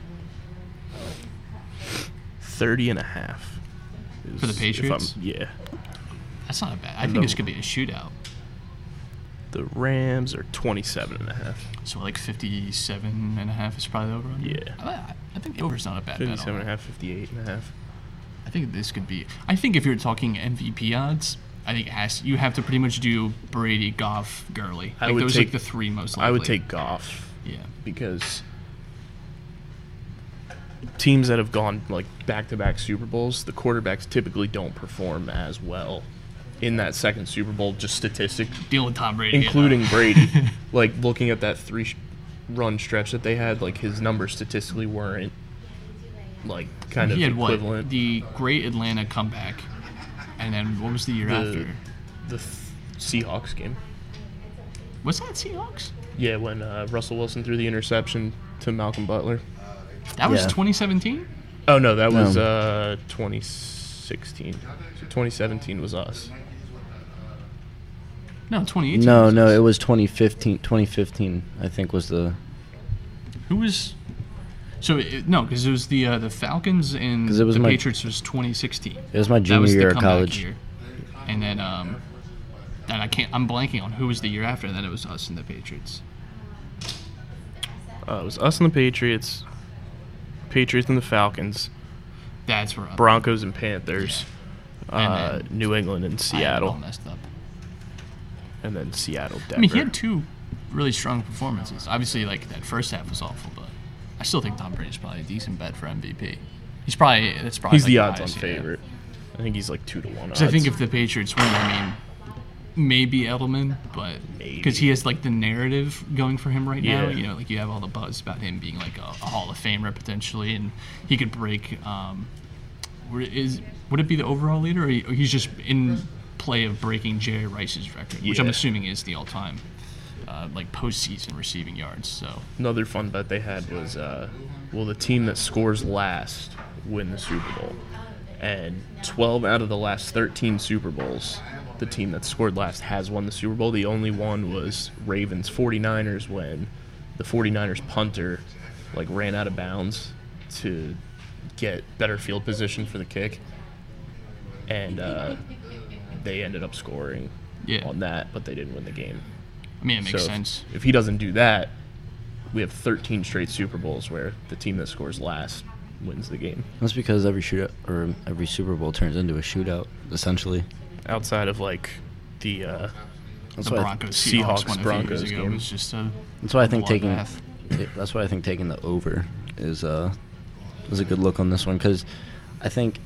Speaker 3: thirty and a half.
Speaker 5: For the
Speaker 3: is- if I'm-
Speaker 5: Patriots?
Speaker 3: Yeah.
Speaker 5: That's not bad. I
Speaker 3: And
Speaker 5: think
Speaker 3: the-
Speaker 5: this could be a shootout.
Speaker 3: The Rams are twenty-seven and a half.
Speaker 5: So like fifty-seven and a half is probably the over under.
Speaker 3: Yeah.
Speaker 5: I, I think the over's not a bad bet. on
Speaker 3: fifty-seven and a
Speaker 5: that.
Speaker 3: half, fifty-eight and a half.
Speaker 5: I think this could be. I think if you're talking M V P odds, I think it has, you have to pretty much do Brady, Goff, Gurley.
Speaker 3: I
Speaker 5: Like
Speaker 3: would
Speaker 5: those
Speaker 3: take-
Speaker 5: like the three most likely.
Speaker 3: I would take Goff
Speaker 5: Yeah.
Speaker 3: because teams that have gone like back-to-back Super Bowls, the quarterbacks typically don't perform as well in that second Super Bowl, just statistic,
Speaker 5: Dealing with Tom Brady.
Speaker 3: including
Speaker 5: uh,
Speaker 3: Brady. Like looking at that three sh- run stretch that they had, like his numbers statistically weren't like kind of
Speaker 5: he had
Speaker 3: equivalent.
Speaker 5: what? The great Atlanta comeback. And then what was the year
Speaker 3: The-
Speaker 5: after?
Speaker 3: the th- Seahawks game.
Speaker 5: Was that Seahawks?
Speaker 3: Yeah, when uh, Russell Wilson threw the interception to Malcolm Butler.
Speaker 5: That was
Speaker 4: Yeah.
Speaker 5: twenty seventeen?
Speaker 3: Oh no, that was
Speaker 4: No.
Speaker 3: uh, twenty sixteen. So twenty seventeen was us.
Speaker 5: No, twenty eighteen.
Speaker 4: No,
Speaker 5: was
Speaker 4: no,
Speaker 5: us.
Speaker 4: it was twenty fifteen. twenty fifteen, I think, was the.
Speaker 5: Who was? So it, no, because it was the uh, the Falcons and
Speaker 4: 'Cause it was
Speaker 5: the
Speaker 4: my-
Speaker 5: Patriots was twenty sixteen.
Speaker 4: It was my
Speaker 5: That
Speaker 4: junior
Speaker 5: was the
Speaker 4: year of
Speaker 5: comeback
Speaker 4: college.
Speaker 5: year. And then um, then I can't. I'm blanking on who was the year after. And then it was us and the Patriots.
Speaker 3: Uh, it was us and the Patriots, Patriots and the Falcons,
Speaker 5: That's where I'm.
Speaker 3: Broncos and Panthers,
Speaker 5: And
Speaker 3: uh,
Speaker 5: then-
Speaker 3: New England and
Speaker 5: I had it
Speaker 3: Seattle,
Speaker 5: all messed up.
Speaker 3: and then Seattle, Denver.
Speaker 5: I mean, he had two really strong performances. Obviously, like that first half was awful, but I still think Tom Brady's probably a decent bet for M V P. He's probably that's probably
Speaker 3: He's
Speaker 5: like
Speaker 3: the odds-on
Speaker 5: highest, yeah.
Speaker 3: favorite. I think he's like two to one.
Speaker 5: 'Cause I think if the Patriots win, I mean, maybe Edelman, but because he has like the narrative going for him right now.
Speaker 3: Yeah.
Speaker 5: You know, like you have all the buzz about him being like a, a Hall of Famer potentially, and he could break um, would- is would it be the overall leader, or he- or he's just in play of breaking Jerry Rice's record, which I'm
Speaker 3: Yeah.
Speaker 5: assuming is the all-time uh, like postseason receiving yards. So
Speaker 3: Another fun bet they had was, uh, will the team that scores last win the Super Bowl? And twelve out of the last thirteen Super Bowls, the team that scored last has won the Super Bowl. The only one was Ravens 49ers when the 49ers punter like ran out of bounds to get better field position for the kick. And uh, they ended up scoring
Speaker 5: Yeah.
Speaker 3: on that, but they didn't win the game.
Speaker 5: I mean, it makes
Speaker 3: So if-
Speaker 5: sense.
Speaker 3: If he doesn't do that, we have thirteen straight Super Bowls where the team that scores last wins the game.
Speaker 4: That's because every shootout or every Super Bowl turns into a shootout, essentially.
Speaker 3: Outside of like the uh,
Speaker 4: That's
Speaker 5: The
Speaker 4: why.
Speaker 5: Broncos
Speaker 3: Seahawks,
Speaker 5: Seahawks one a few
Speaker 3: Broncos
Speaker 5: years ago
Speaker 3: game.
Speaker 5: was just a
Speaker 4: That's why I think taking.
Speaker 5: bloodbath.
Speaker 4: ta- That's why I think taking the over is uh is a good look on this one because I think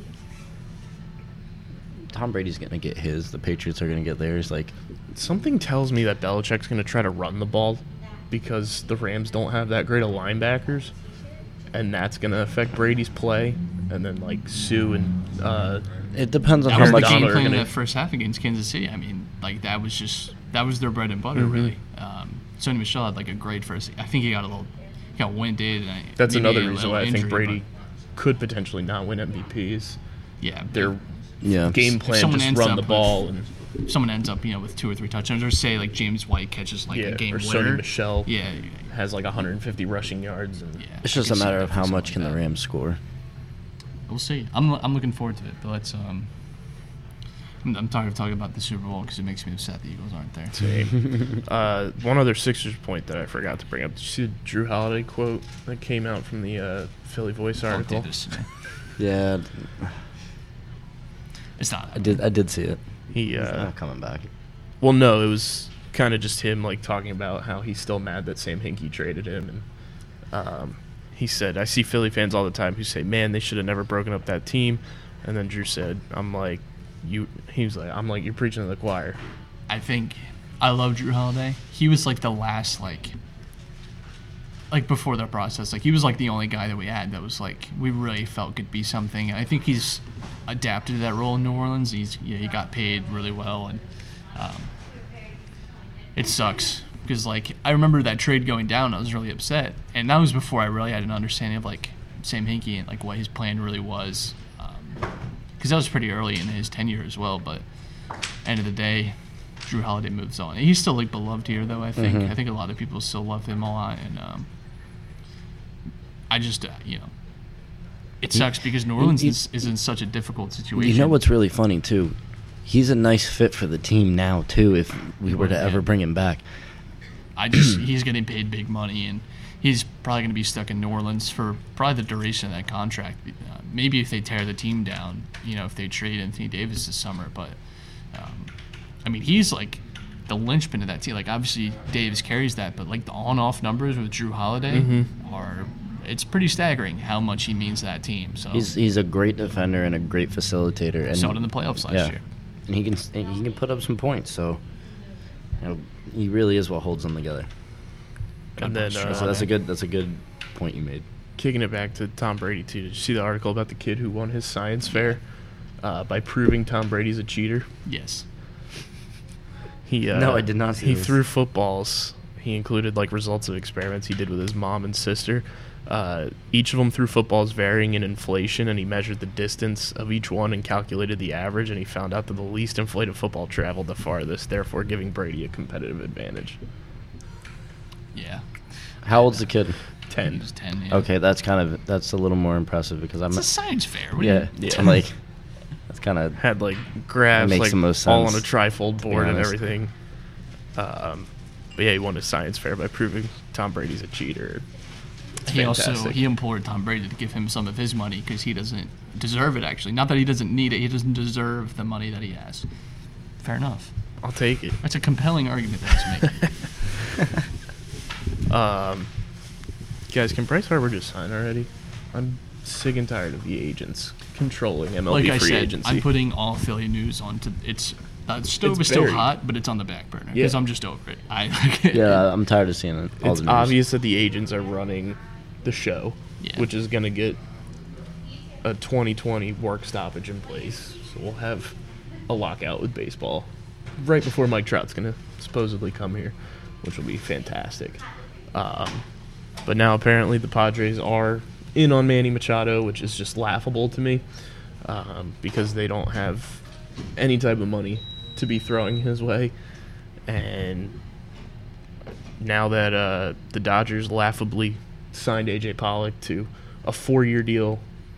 Speaker 4: Tom Brady's gonna get his. The Patriots are gonna get theirs. Like
Speaker 3: something tells me that Belichick's going to try to run the ball because the Rams don't have that great of linebackers, and that's going to affect Brady's play. And then like Sue and uh,
Speaker 4: it depends on
Speaker 5: That
Speaker 4: how
Speaker 5: was
Speaker 4: much.
Speaker 5: the
Speaker 3: Donald
Speaker 5: game
Speaker 3: are
Speaker 5: plan in
Speaker 3: gonna-
Speaker 5: that first half against Kansas City. I mean, like that was just that was their bread and butter,
Speaker 3: Mhm.
Speaker 5: really. Um, Sony Michel had like a great first. I think he got a little, he got winded. And I,
Speaker 3: that's
Speaker 5: maybe
Speaker 3: another
Speaker 5: a
Speaker 3: reason
Speaker 5: little
Speaker 3: why I think
Speaker 5: injury,
Speaker 3: Brady could potentially not win M V Ps.
Speaker 5: but, yeah,
Speaker 3: Their
Speaker 4: Yeah.
Speaker 3: game
Speaker 5: If
Speaker 3: plan
Speaker 5: someone
Speaker 3: just
Speaker 5: ends
Speaker 3: run
Speaker 5: up
Speaker 3: the
Speaker 5: with-
Speaker 3: ball and
Speaker 5: if someone ends up, you know, with two or three touchdowns, or say like James White catches like
Speaker 3: yeah,
Speaker 5: a game
Speaker 3: or
Speaker 5: winner.
Speaker 3: Sony Michel
Speaker 5: Yeah,
Speaker 3: has like one hundred fifty rushing yards and
Speaker 5: yeah.
Speaker 4: It's
Speaker 5: I
Speaker 4: just
Speaker 5: could
Speaker 4: a
Speaker 5: see
Speaker 4: matter
Speaker 5: that
Speaker 4: of
Speaker 5: for
Speaker 4: how
Speaker 5: something
Speaker 4: much
Speaker 5: like
Speaker 4: can the
Speaker 5: that.
Speaker 4: Rams score.
Speaker 5: We'll see. I'm I'm looking forward to it, but let's um. I'm, I'm tired of talking about the Super Bowl because it makes me upset the Eagles aren't there.
Speaker 3: Same. uh, one other Sixers point that I forgot to bring up. Did you see the Drew Holiday quote that came out from the uh, Philly Voice
Speaker 5: Don't
Speaker 3: article?
Speaker 5: do this to me.
Speaker 4: Yeah,
Speaker 5: It's not.
Speaker 4: I did. I did see it.
Speaker 3: He,
Speaker 4: He's
Speaker 3: uh,
Speaker 4: not coming back.
Speaker 3: well, no, it was kind of just him like talking about how he's still mad that Sam Hinkie traded him, and um, he said, "I see Philly fans all the time who say, man, they should have never broken up that team," and then Drew said, "I'm like, you." He was like, "I'm like, you're preaching to the choir."
Speaker 5: I think I love Drew Holiday. He was like the last like like before the process. Like he was like the only guy that we had that was like we really felt could be something. And I think he's adapted to that role in New Orleans. He's yeah, he got paid really well and um, it sucks because like I remember that trade going down. I was really upset, and that was before I really had an understanding of like Sam Hinkie and like what his plan really was. Because that was pretty early in his tenure as well. But end of the day, Drew Holiday moves on. He's still like beloved here, though. I think.
Speaker 4: Mhm.
Speaker 5: I think a lot of people still love him a lot, and um, I just uh, you know, it sucks because New Orleans
Speaker 4: he-
Speaker 5: is, is in such a difficult situation.
Speaker 4: You know what's really funny too? He's a nice fit for the team now too. If we were to
Speaker 5: Yeah.
Speaker 4: ever bring him back,
Speaker 5: I just he's getting paid big money, and he's probably going to be stuck in New Orleans for probably the duration of that contract. Uh, maybe if they tear the team down, you know, if they trade Anthony Davis this summer. But um, I mean, he's like the linchpin of that team. Like obviously Davis carries that, but like the on-off numbers with Drew Holiday
Speaker 3: Mm-hmm.
Speaker 5: are it's pretty staggering how much he means to that team. So
Speaker 4: he's he's a great defender and a great facilitator. And
Speaker 5: saw it in the playoffs last
Speaker 4: yeah,
Speaker 5: year.
Speaker 4: and he can and he can put up some points. So you know, he really is what holds them together.
Speaker 3: And then
Speaker 5: bless Drew
Speaker 3: uh,
Speaker 4: So that's a good that's a good point you made.
Speaker 3: kicking it back to Tom Brady too. Did you see the article about the kid who won his science fair uh, by proving Tom Brady's a cheater?
Speaker 5: Yes.
Speaker 3: He uh,
Speaker 4: No, I did not see
Speaker 3: He
Speaker 4: this.
Speaker 3: threw footballs. He included like results of experiments he did with his mom and sister. Uh, each of them threw footballs varying in inflation, and he measured the distance of each one and calculated the average, and he found out that the least inflated football traveled the farthest, therefore giving Brady a competitive advantage.
Speaker 5: Yeah.
Speaker 4: How old's the kid?
Speaker 5: He
Speaker 3: Ten.
Speaker 5: was ten. Yeah.
Speaker 4: Okay, that's kind of that's a little more impressive because I'm
Speaker 5: It's a science fair. What do
Speaker 4: yeah,
Speaker 5: you-
Speaker 3: Yeah.
Speaker 4: I'm like that's kind of
Speaker 3: Had like graphs
Speaker 4: makes
Speaker 3: like
Speaker 4: the most
Speaker 3: all on
Speaker 4: sense,
Speaker 3: a trifold board and
Speaker 4: honest.
Speaker 3: everything. Um, but yeah, he won his science fair by proving Tom Brady's a cheater. It's
Speaker 5: He also
Speaker 3: fantastic.
Speaker 5: he implored Tom Brady to give him some of his money because he doesn't deserve it. Actually, not that he doesn't need it, he doesn't deserve the money that he has. Fair enough.
Speaker 3: I'll take it.
Speaker 5: That's a compelling argument that he's making.
Speaker 3: Um, guys, can Bryce Harper just sign already? I'm sick and tired of the agents controlling M L B
Speaker 5: Like I
Speaker 3: free
Speaker 5: said,
Speaker 3: agency.
Speaker 5: I'm putting all Philly news onto it's. The stove
Speaker 3: It's
Speaker 5: is still
Speaker 3: buried.
Speaker 5: hot, but it's on the back burner
Speaker 3: Yeah.
Speaker 5: because I'm just over it. I
Speaker 4: yeah. I'm tired of seeing it. All
Speaker 3: it's
Speaker 4: the news.
Speaker 3: obvious that the agents are running the show,
Speaker 5: Yeah.
Speaker 3: which is going to get a twenty twenty work stoppage in place. So we'll have a lockout with baseball right before Mike Trout's going to supposedly come here, which will be fantastic. Um, but now apparently the Padres are in on Manny Machado, which is just laughable to me um, because they don't have any type of money to be throwing his way. And now that uh, the Dodgers laughably signed A J Pollock to a four-year deal,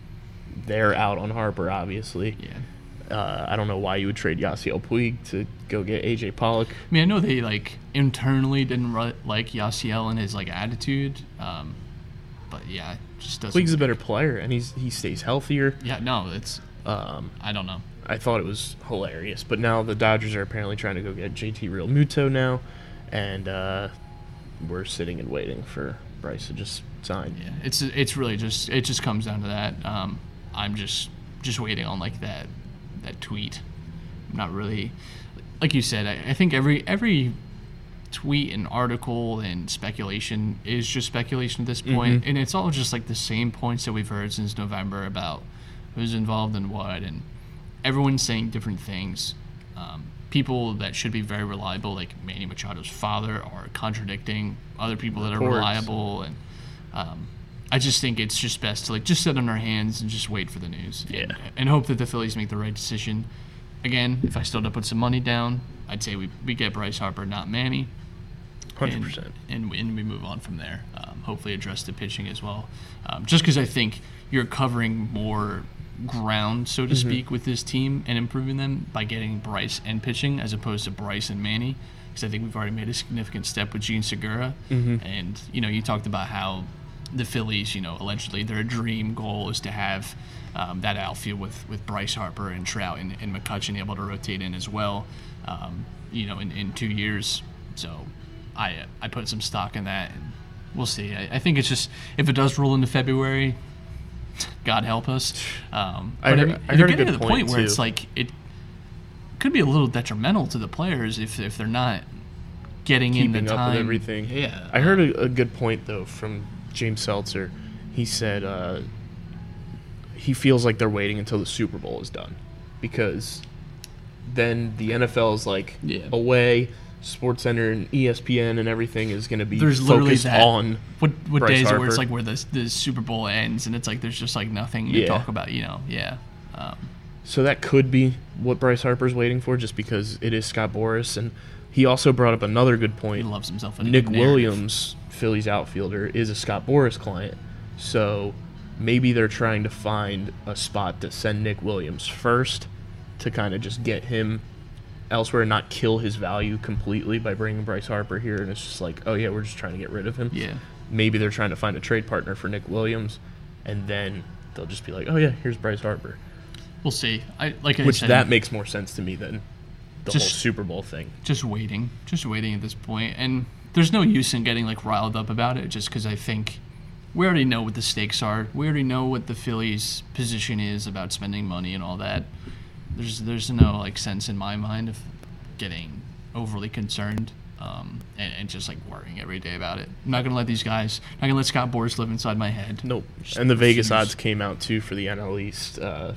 Speaker 3: they're out on Harper, obviously.
Speaker 5: Yeah.
Speaker 3: Uh, I don't know why you would trade Yasiel Puig to go get A J Pollock.
Speaker 5: I mean, I know they like internally didn't ru- like Yasiel and his like attitude, um, but yeah, it just doesn't.
Speaker 3: Puig's a better player, and he's he stays healthier.
Speaker 5: Yeah, no, it's.
Speaker 3: Um,
Speaker 5: I don't know.
Speaker 3: I thought it was hilarious, but now the Dodgers are apparently trying to go get J T Realmuto now, and uh, we're sitting and waiting for Bryce to just sign.
Speaker 5: Yeah, it's it's really just it just comes down to that. Um, I'm just just waiting on like that that tweet. I'm not really, like you said. I, I think every every tweet and article and speculation is just speculation at this point,
Speaker 3: Mm-hmm.
Speaker 5: and it's all just like the same points that we've heard since November about who's involved in what, and everyone's saying different things. Um, people that should be very reliable, like Manny Machado's father, are contradicting other people that are
Speaker 3: Reports.
Speaker 5: reliable, and um, I just think it's just best to like just sit on our hands and just wait for the news,
Speaker 3: Yeah.
Speaker 5: and, and hope that the Phillies make the right decision. Again, if I still had to put some money down, I'd say we we get Bryce Harper, not Manny.
Speaker 3: one hundred
Speaker 5: And,
Speaker 3: percent.
Speaker 5: and, and we move on from there. Um, hopefully address the pitching as well. Um, just because I think you're covering more ground, so to
Speaker 3: Mm-hmm.
Speaker 5: speak, with this team and improving them by getting Bryce and pitching as opposed to Bryce and Manny. Because I think we've already made a significant step with Gene Segura.
Speaker 3: Mm-hmm.
Speaker 5: And, you know, you talked about how the Phillies, you know, allegedly their dream goal is to have um, that outfield with, with Bryce Harper and Trout and, and McCutchen able to rotate in as well, um, you know, in, in two years. So I I put some stock in that, and we'll see. I, I think it's just, if it does roll into February, God help us. Um,
Speaker 3: I
Speaker 5: but
Speaker 3: heard-
Speaker 5: mean,
Speaker 3: I
Speaker 5: if
Speaker 3: heard
Speaker 5: you're
Speaker 3: a
Speaker 5: getting
Speaker 3: good
Speaker 5: to the point
Speaker 3: point,
Speaker 5: where
Speaker 3: too.
Speaker 5: it's like it could be a little detrimental to the players if if they're not getting
Speaker 3: Keeping
Speaker 5: in the
Speaker 3: up
Speaker 5: time.
Speaker 3: with everything.
Speaker 5: Yeah,
Speaker 3: I heard a, a good point, though, from James Seltzer. He said uh, he feels like they're waiting until the Super Bowl is done because then the N F L is like
Speaker 5: Yeah.
Speaker 3: away. SportsCenter and E S P N and everything is going to be
Speaker 5: There's literally
Speaker 3: focused
Speaker 5: that.
Speaker 3: on
Speaker 5: What what
Speaker 3: Bryce
Speaker 5: day is it where
Speaker 3: Harper.
Speaker 5: it's like where the the Super Bowl ends and it's like there's just like nothing to
Speaker 3: Yeah.
Speaker 5: talk about, you know? Yeah. Um,
Speaker 3: So that could be what Bryce Harper's waiting for, just because it is Scott Boras. And he also brought up another good
Speaker 5: he
Speaker 3: point.
Speaker 5: loves himself. A
Speaker 3: Nick
Speaker 5: good narrative.
Speaker 3: Williams, Phillies outfielder, is a Scott Boras client. So maybe they're trying to find a spot to send Nick Williams first to kind of just get him elsewhere and not kill his value completely by bringing Bryce Harper here. And it's just like, oh, yeah, we're just trying to get rid of him.
Speaker 5: Yeah.
Speaker 3: Maybe they're trying to find a trade partner for Nick Williams, and then they'll just be like, oh, yeah, here's Bryce Harper.
Speaker 5: We'll see. I like I
Speaker 3: Which
Speaker 5: said,
Speaker 3: that makes more sense to me than the
Speaker 5: Just-
Speaker 3: whole Super Bowl thing.
Speaker 5: just waiting, just waiting at this point, and there's no use in getting like riled up about it. Just because I think we already know what the stakes are. We already know what the Phillies' position is about spending money and all that. There's there's no like sense in my mind of getting overly concerned um, and, and just like worrying every day about it. I'm not gonna let these guys. Not gonna let Scott Boras live inside my head.
Speaker 3: Nope. And the Vegas
Speaker 5: refuse.
Speaker 3: odds came out too for the N L East uh,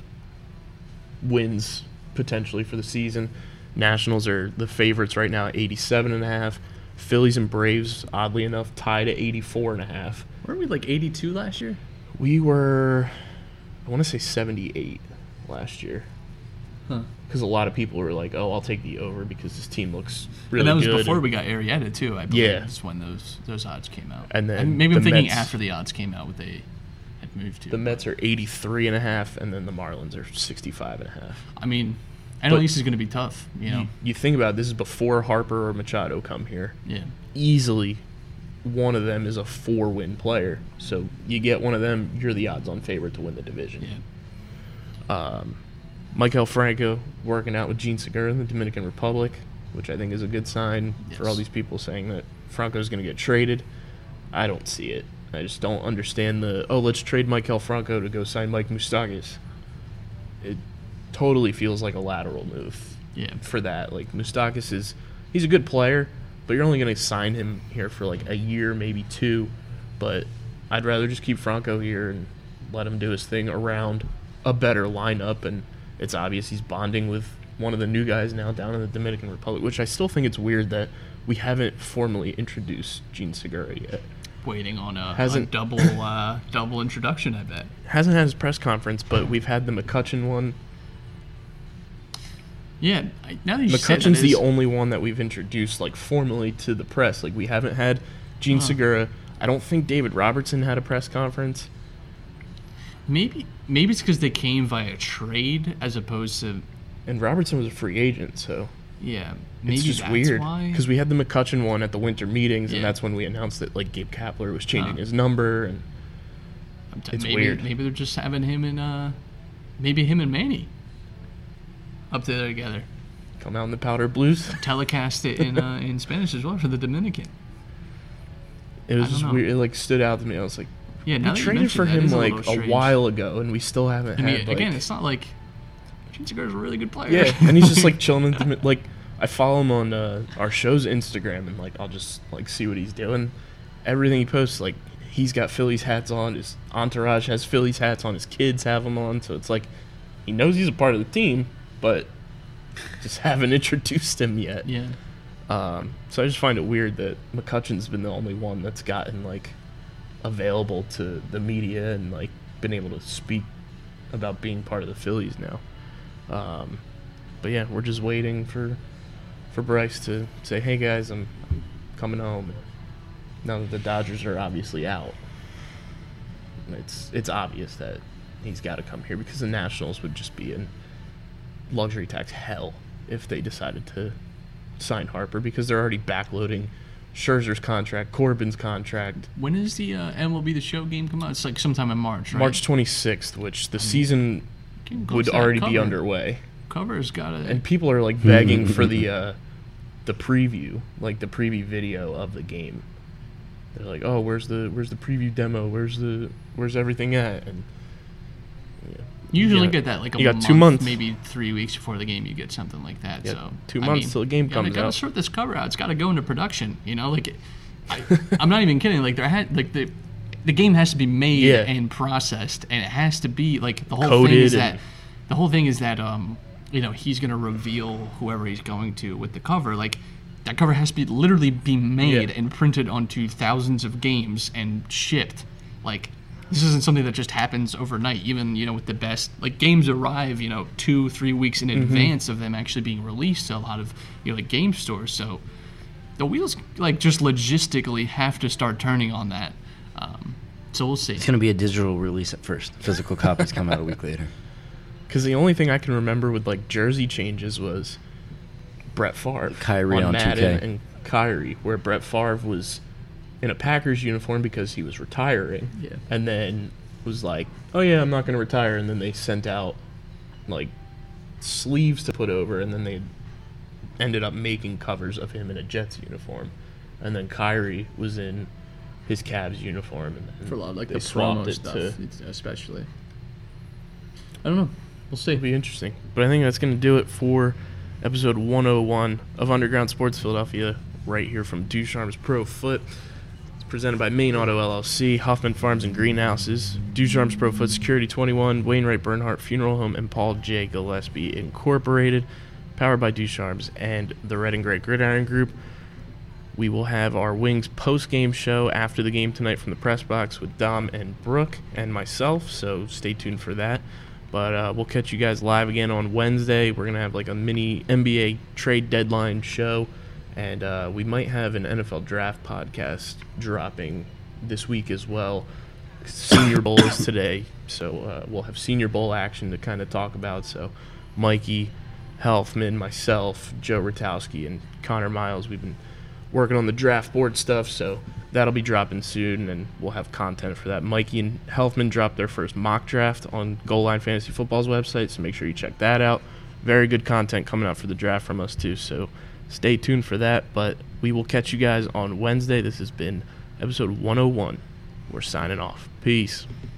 Speaker 3: wins potentially for the season. Nationals are the favorites right now at eighty-seven and a half. Phillies and Braves, oddly enough, tied at eighty-four and a half.
Speaker 5: Weren't we like eighty-two last year?
Speaker 3: We were, I want to say seventy-eight last year.
Speaker 5: Huh.
Speaker 3: Because a lot of people were like, "Oh, I'll take the over because this team looks really
Speaker 5: and that was
Speaker 3: good."
Speaker 5: before
Speaker 3: and-
Speaker 5: we got Arrieta too. I believe
Speaker 3: Yeah.
Speaker 5: is when those those odds came out.
Speaker 3: And then
Speaker 5: maybe I'm
Speaker 3: the
Speaker 5: thinking
Speaker 3: Mets-
Speaker 5: after the odds came out, what they had moved to.
Speaker 3: The Mets are eighty-three and a half, and then the Marlins are sixty-five and a half.
Speaker 5: I mean, N L East is going to be tough. You know.
Speaker 3: You, you think about it, this is before Harper or Machado come here.
Speaker 5: Yeah.
Speaker 3: Easily, one of them is a four-win player. So you get one of them, you're the odds-on favorite to win the division.
Speaker 5: Yeah.
Speaker 3: Um, Michael Franco working out with Gene Segura in the Dominican Republic, which I think is a good sign for all
Speaker 5: Yes.
Speaker 3: these people saying that Franco's going to get traded. I don't see it. I just don't understand the, oh, let's trade Michael Franco to go sign Mike Moustakas. It totally feels like a lateral move
Speaker 5: Yeah.
Speaker 3: for that. Like, Moustakas is, he's a good player, but you're only going to sign him here for like a year, maybe two. But I'd rather just keep Franco here and let him do his thing around a better lineup, and it's obvious he's bonding with one of the new guys now down in the Dominican Republic, which I still think it's weird that we haven't formally introduced Gene Segura yet.
Speaker 5: Waiting on a, a
Speaker 3: Hasn't-
Speaker 5: double uh, double introduction, I bet.
Speaker 3: Hasn't had his press conference, but we've had the McCutcheon one.
Speaker 5: Yeah, I- now that you said
Speaker 3: McCutcheon's
Speaker 5: that
Speaker 3: the
Speaker 5: is-
Speaker 3: only one that we've introduced like formally to the press. Like we haven't had Gene
Speaker 5: Huh.
Speaker 3: Segura. I don't think David Robertson had a press conference.
Speaker 5: Maybe maybe it's because they came via trade as opposed to
Speaker 3: And Robertson was a free agent, so
Speaker 5: yeah. Maybe
Speaker 3: it's just
Speaker 5: that's
Speaker 3: weird
Speaker 5: why.
Speaker 3: because we had the McCutcheon one at the winter meetings, and
Speaker 5: Yeah.
Speaker 3: that's when we announced that like Gabe Kapler was changing
Speaker 5: Huh.
Speaker 3: his number. And
Speaker 5: I'm t-
Speaker 3: it's
Speaker 5: maybe,
Speaker 3: weird.
Speaker 5: Maybe they're just having him and uh, maybe him and Manny up there together.
Speaker 3: come out in the Powder Blues.
Speaker 5: Telecast it in uh, in Spanish as well for the Dominican.
Speaker 3: It was
Speaker 5: I don't
Speaker 3: just
Speaker 5: know.
Speaker 3: weird. It like stood out to me. I was like,
Speaker 5: Yeah, now
Speaker 3: we
Speaker 5: that you
Speaker 3: traded
Speaker 5: mention
Speaker 3: for
Speaker 5: that,
Speaker 3: him
Speaker 5: it is a
Speaker 3: like
Speaker 5: little
Speaker 3: a
Speaker 5: strange.
Speaker 3: while ago, and we still haven't
Speaker 5: I mean,
Speaker 3: had. Like,
Speaker 5: again, it's not like Gene Segura's a really good player.
Speaker 3: yeah, and he's just like chilling. In the, like I follow him on uh, our show's Instagram, and like I'll just like see what he's doing. Everything he posts, like he's got Phillies hats on. His entourage has Phillies hats on. His kids have them on. So it's like he knows he's a part of the team, but just haven't introduced him yet.
Speaker 5: yeah.
Speaker 3: Um, so I just find it weird that McCutcheon's been the only one that's gotten like available to the media and like been able to speak about being part of the Phillies now. Um, but yeah, we're just waiting for for Bryce to say, "Hey guys, I'm coming home." Now that the Dodgers are obviously out, it's it's obvious that he's got to come here because the Nationals would just be in luxury tax hell if they decided to sign Harper because they're already backloading Scherzer's contract, Corbin's contract.
Speaker 5: When is the uh, M L B The Show game come out? It's like sometime in March, right?
Speaker 3: March twenty-sixth, which the season
Speaker 5: Getting close
Speaker 3: would
Speaker 5: to that
Speaker 3: already be
Speaker 5: cover.
Speaker 3: underway.
Speaker 5: Cover's got to.
Speaker 3: And people are like begging for the uh, the preview, like the preview video of the game. They're like, "Oh, where's the where's the preview demo? Where's the where's everything at?" And yeah,
Speaker 5: You usually
Speaker 3: got-
Speaker 5: get that like a
Speaker 3: you got
Speaker 5: month,
Speaker 3: two months.
Speaker 5: maybe three weeks before the game. You get something like that.
Speaker 3: Yeah,
Speaker 5: so
Speaker 3: two
Speaker 5: I
Speaker 3: months
Speaker 5: mean,
Speaker 3: till the game
Speaker 5: you gotta,
Speaker 3: comes
Speaker 5: gotta
Speaker 3: out.
Speaker 5: sort this cover out. It's got to go into production. You know, like I, I'm not even kidding. Like there had like the the game has to be made
Speaker 3: Yeah.
Speaker 5: and processed, and it has to be like the whole thing
Speaker 3: Coded
Speaker 5: is that
Speaker 3: and-
Speaker 5: the whole thing is that um you know he's gonna reveal whoever he's going to with the cover like. That cover has to be literally be made
Speaker 3: Yeah.
Speaker 5: and printed onto thousands of games and shipped. Like this isn't something that just happens overnight. Even you know with the best like games arrive you know two three weeks in
Speaker 3: Mm-hmm.
Speaker 5: advance of them actually being released to a lot of you know like game stores. So the wheels like just logistically have to start turning on that. Um, so we'll see.
Speaker 4: It's going to be a digital release at first. Physical copies come out a week later.
Speaker 3: because the only thing I can remember with like jersey changes was Brett Favre,
Speaker 4: Kyrie on
Speaker 3: Madden
Speaker 4: two K.
Speaker 3: and Kyrie, where Brett Favre was in a Packers uniform because he was retiring,
Speaker 5: Yeah.
Speaker 3: and then was like, "Oh yeah, I'm not going to retire," and then they sent out like sleeves to put over, and then they ended up making covers of him in a Jets uniform, and then Kyrie was in his Cavs uniform, and then
Speaker 5: For a lot of like
Speaker 3: they
Speaker 5: the
Speaker 3: swapped
Speaker 5: promo
Speaker 3: it
Speaker 5: stuff,
Speaker 3: to-
Speaker 5: it's- especially. I don't know. We'll see.
Speaker 3: It'll be interesting. But I think that's going to do it for episode one oh one of Underground Sports Philadelphia, right here from Ducharme's Pro Foot. It's presented by Main Auto L L C, Huffman Farms and Greenhouses, Ducharme's Pro Foot Security twenty-one, Wainwright Bernhardt Funeral Home, and Paul J. Gillespie Incorporated, powered by Ducharme's and the Red and Gray Gridiron Group. We will have our Wings post-game show after the game tonight from the press box with Dom and Brooke and myself, so stay tuned for that. But uh, we'll catch you guys live again on Wednesday. We're going to have like a mini N B A trade deadline show, and uh, we might have an N F L draft podcast dropping this week as well. Senior Bowl is today, so uh, we'll have Senior Bowl action to kind of talk about. So Mikey, Helfman, myself, Joe Rotowski, and Connor Miles, we've been working on the draft board stuff, so that'll be dropping soon, and we'll have content for that. Mikey and Helfman dropped their first mock draft on Goal Line Fantasy Football's website, so make sure you check that out. Very good content coming out for the draft from us, too, so stay tuned for that. But we will catch you guys on Wednesday. This has been episode one oh one. We're signing off. Peace.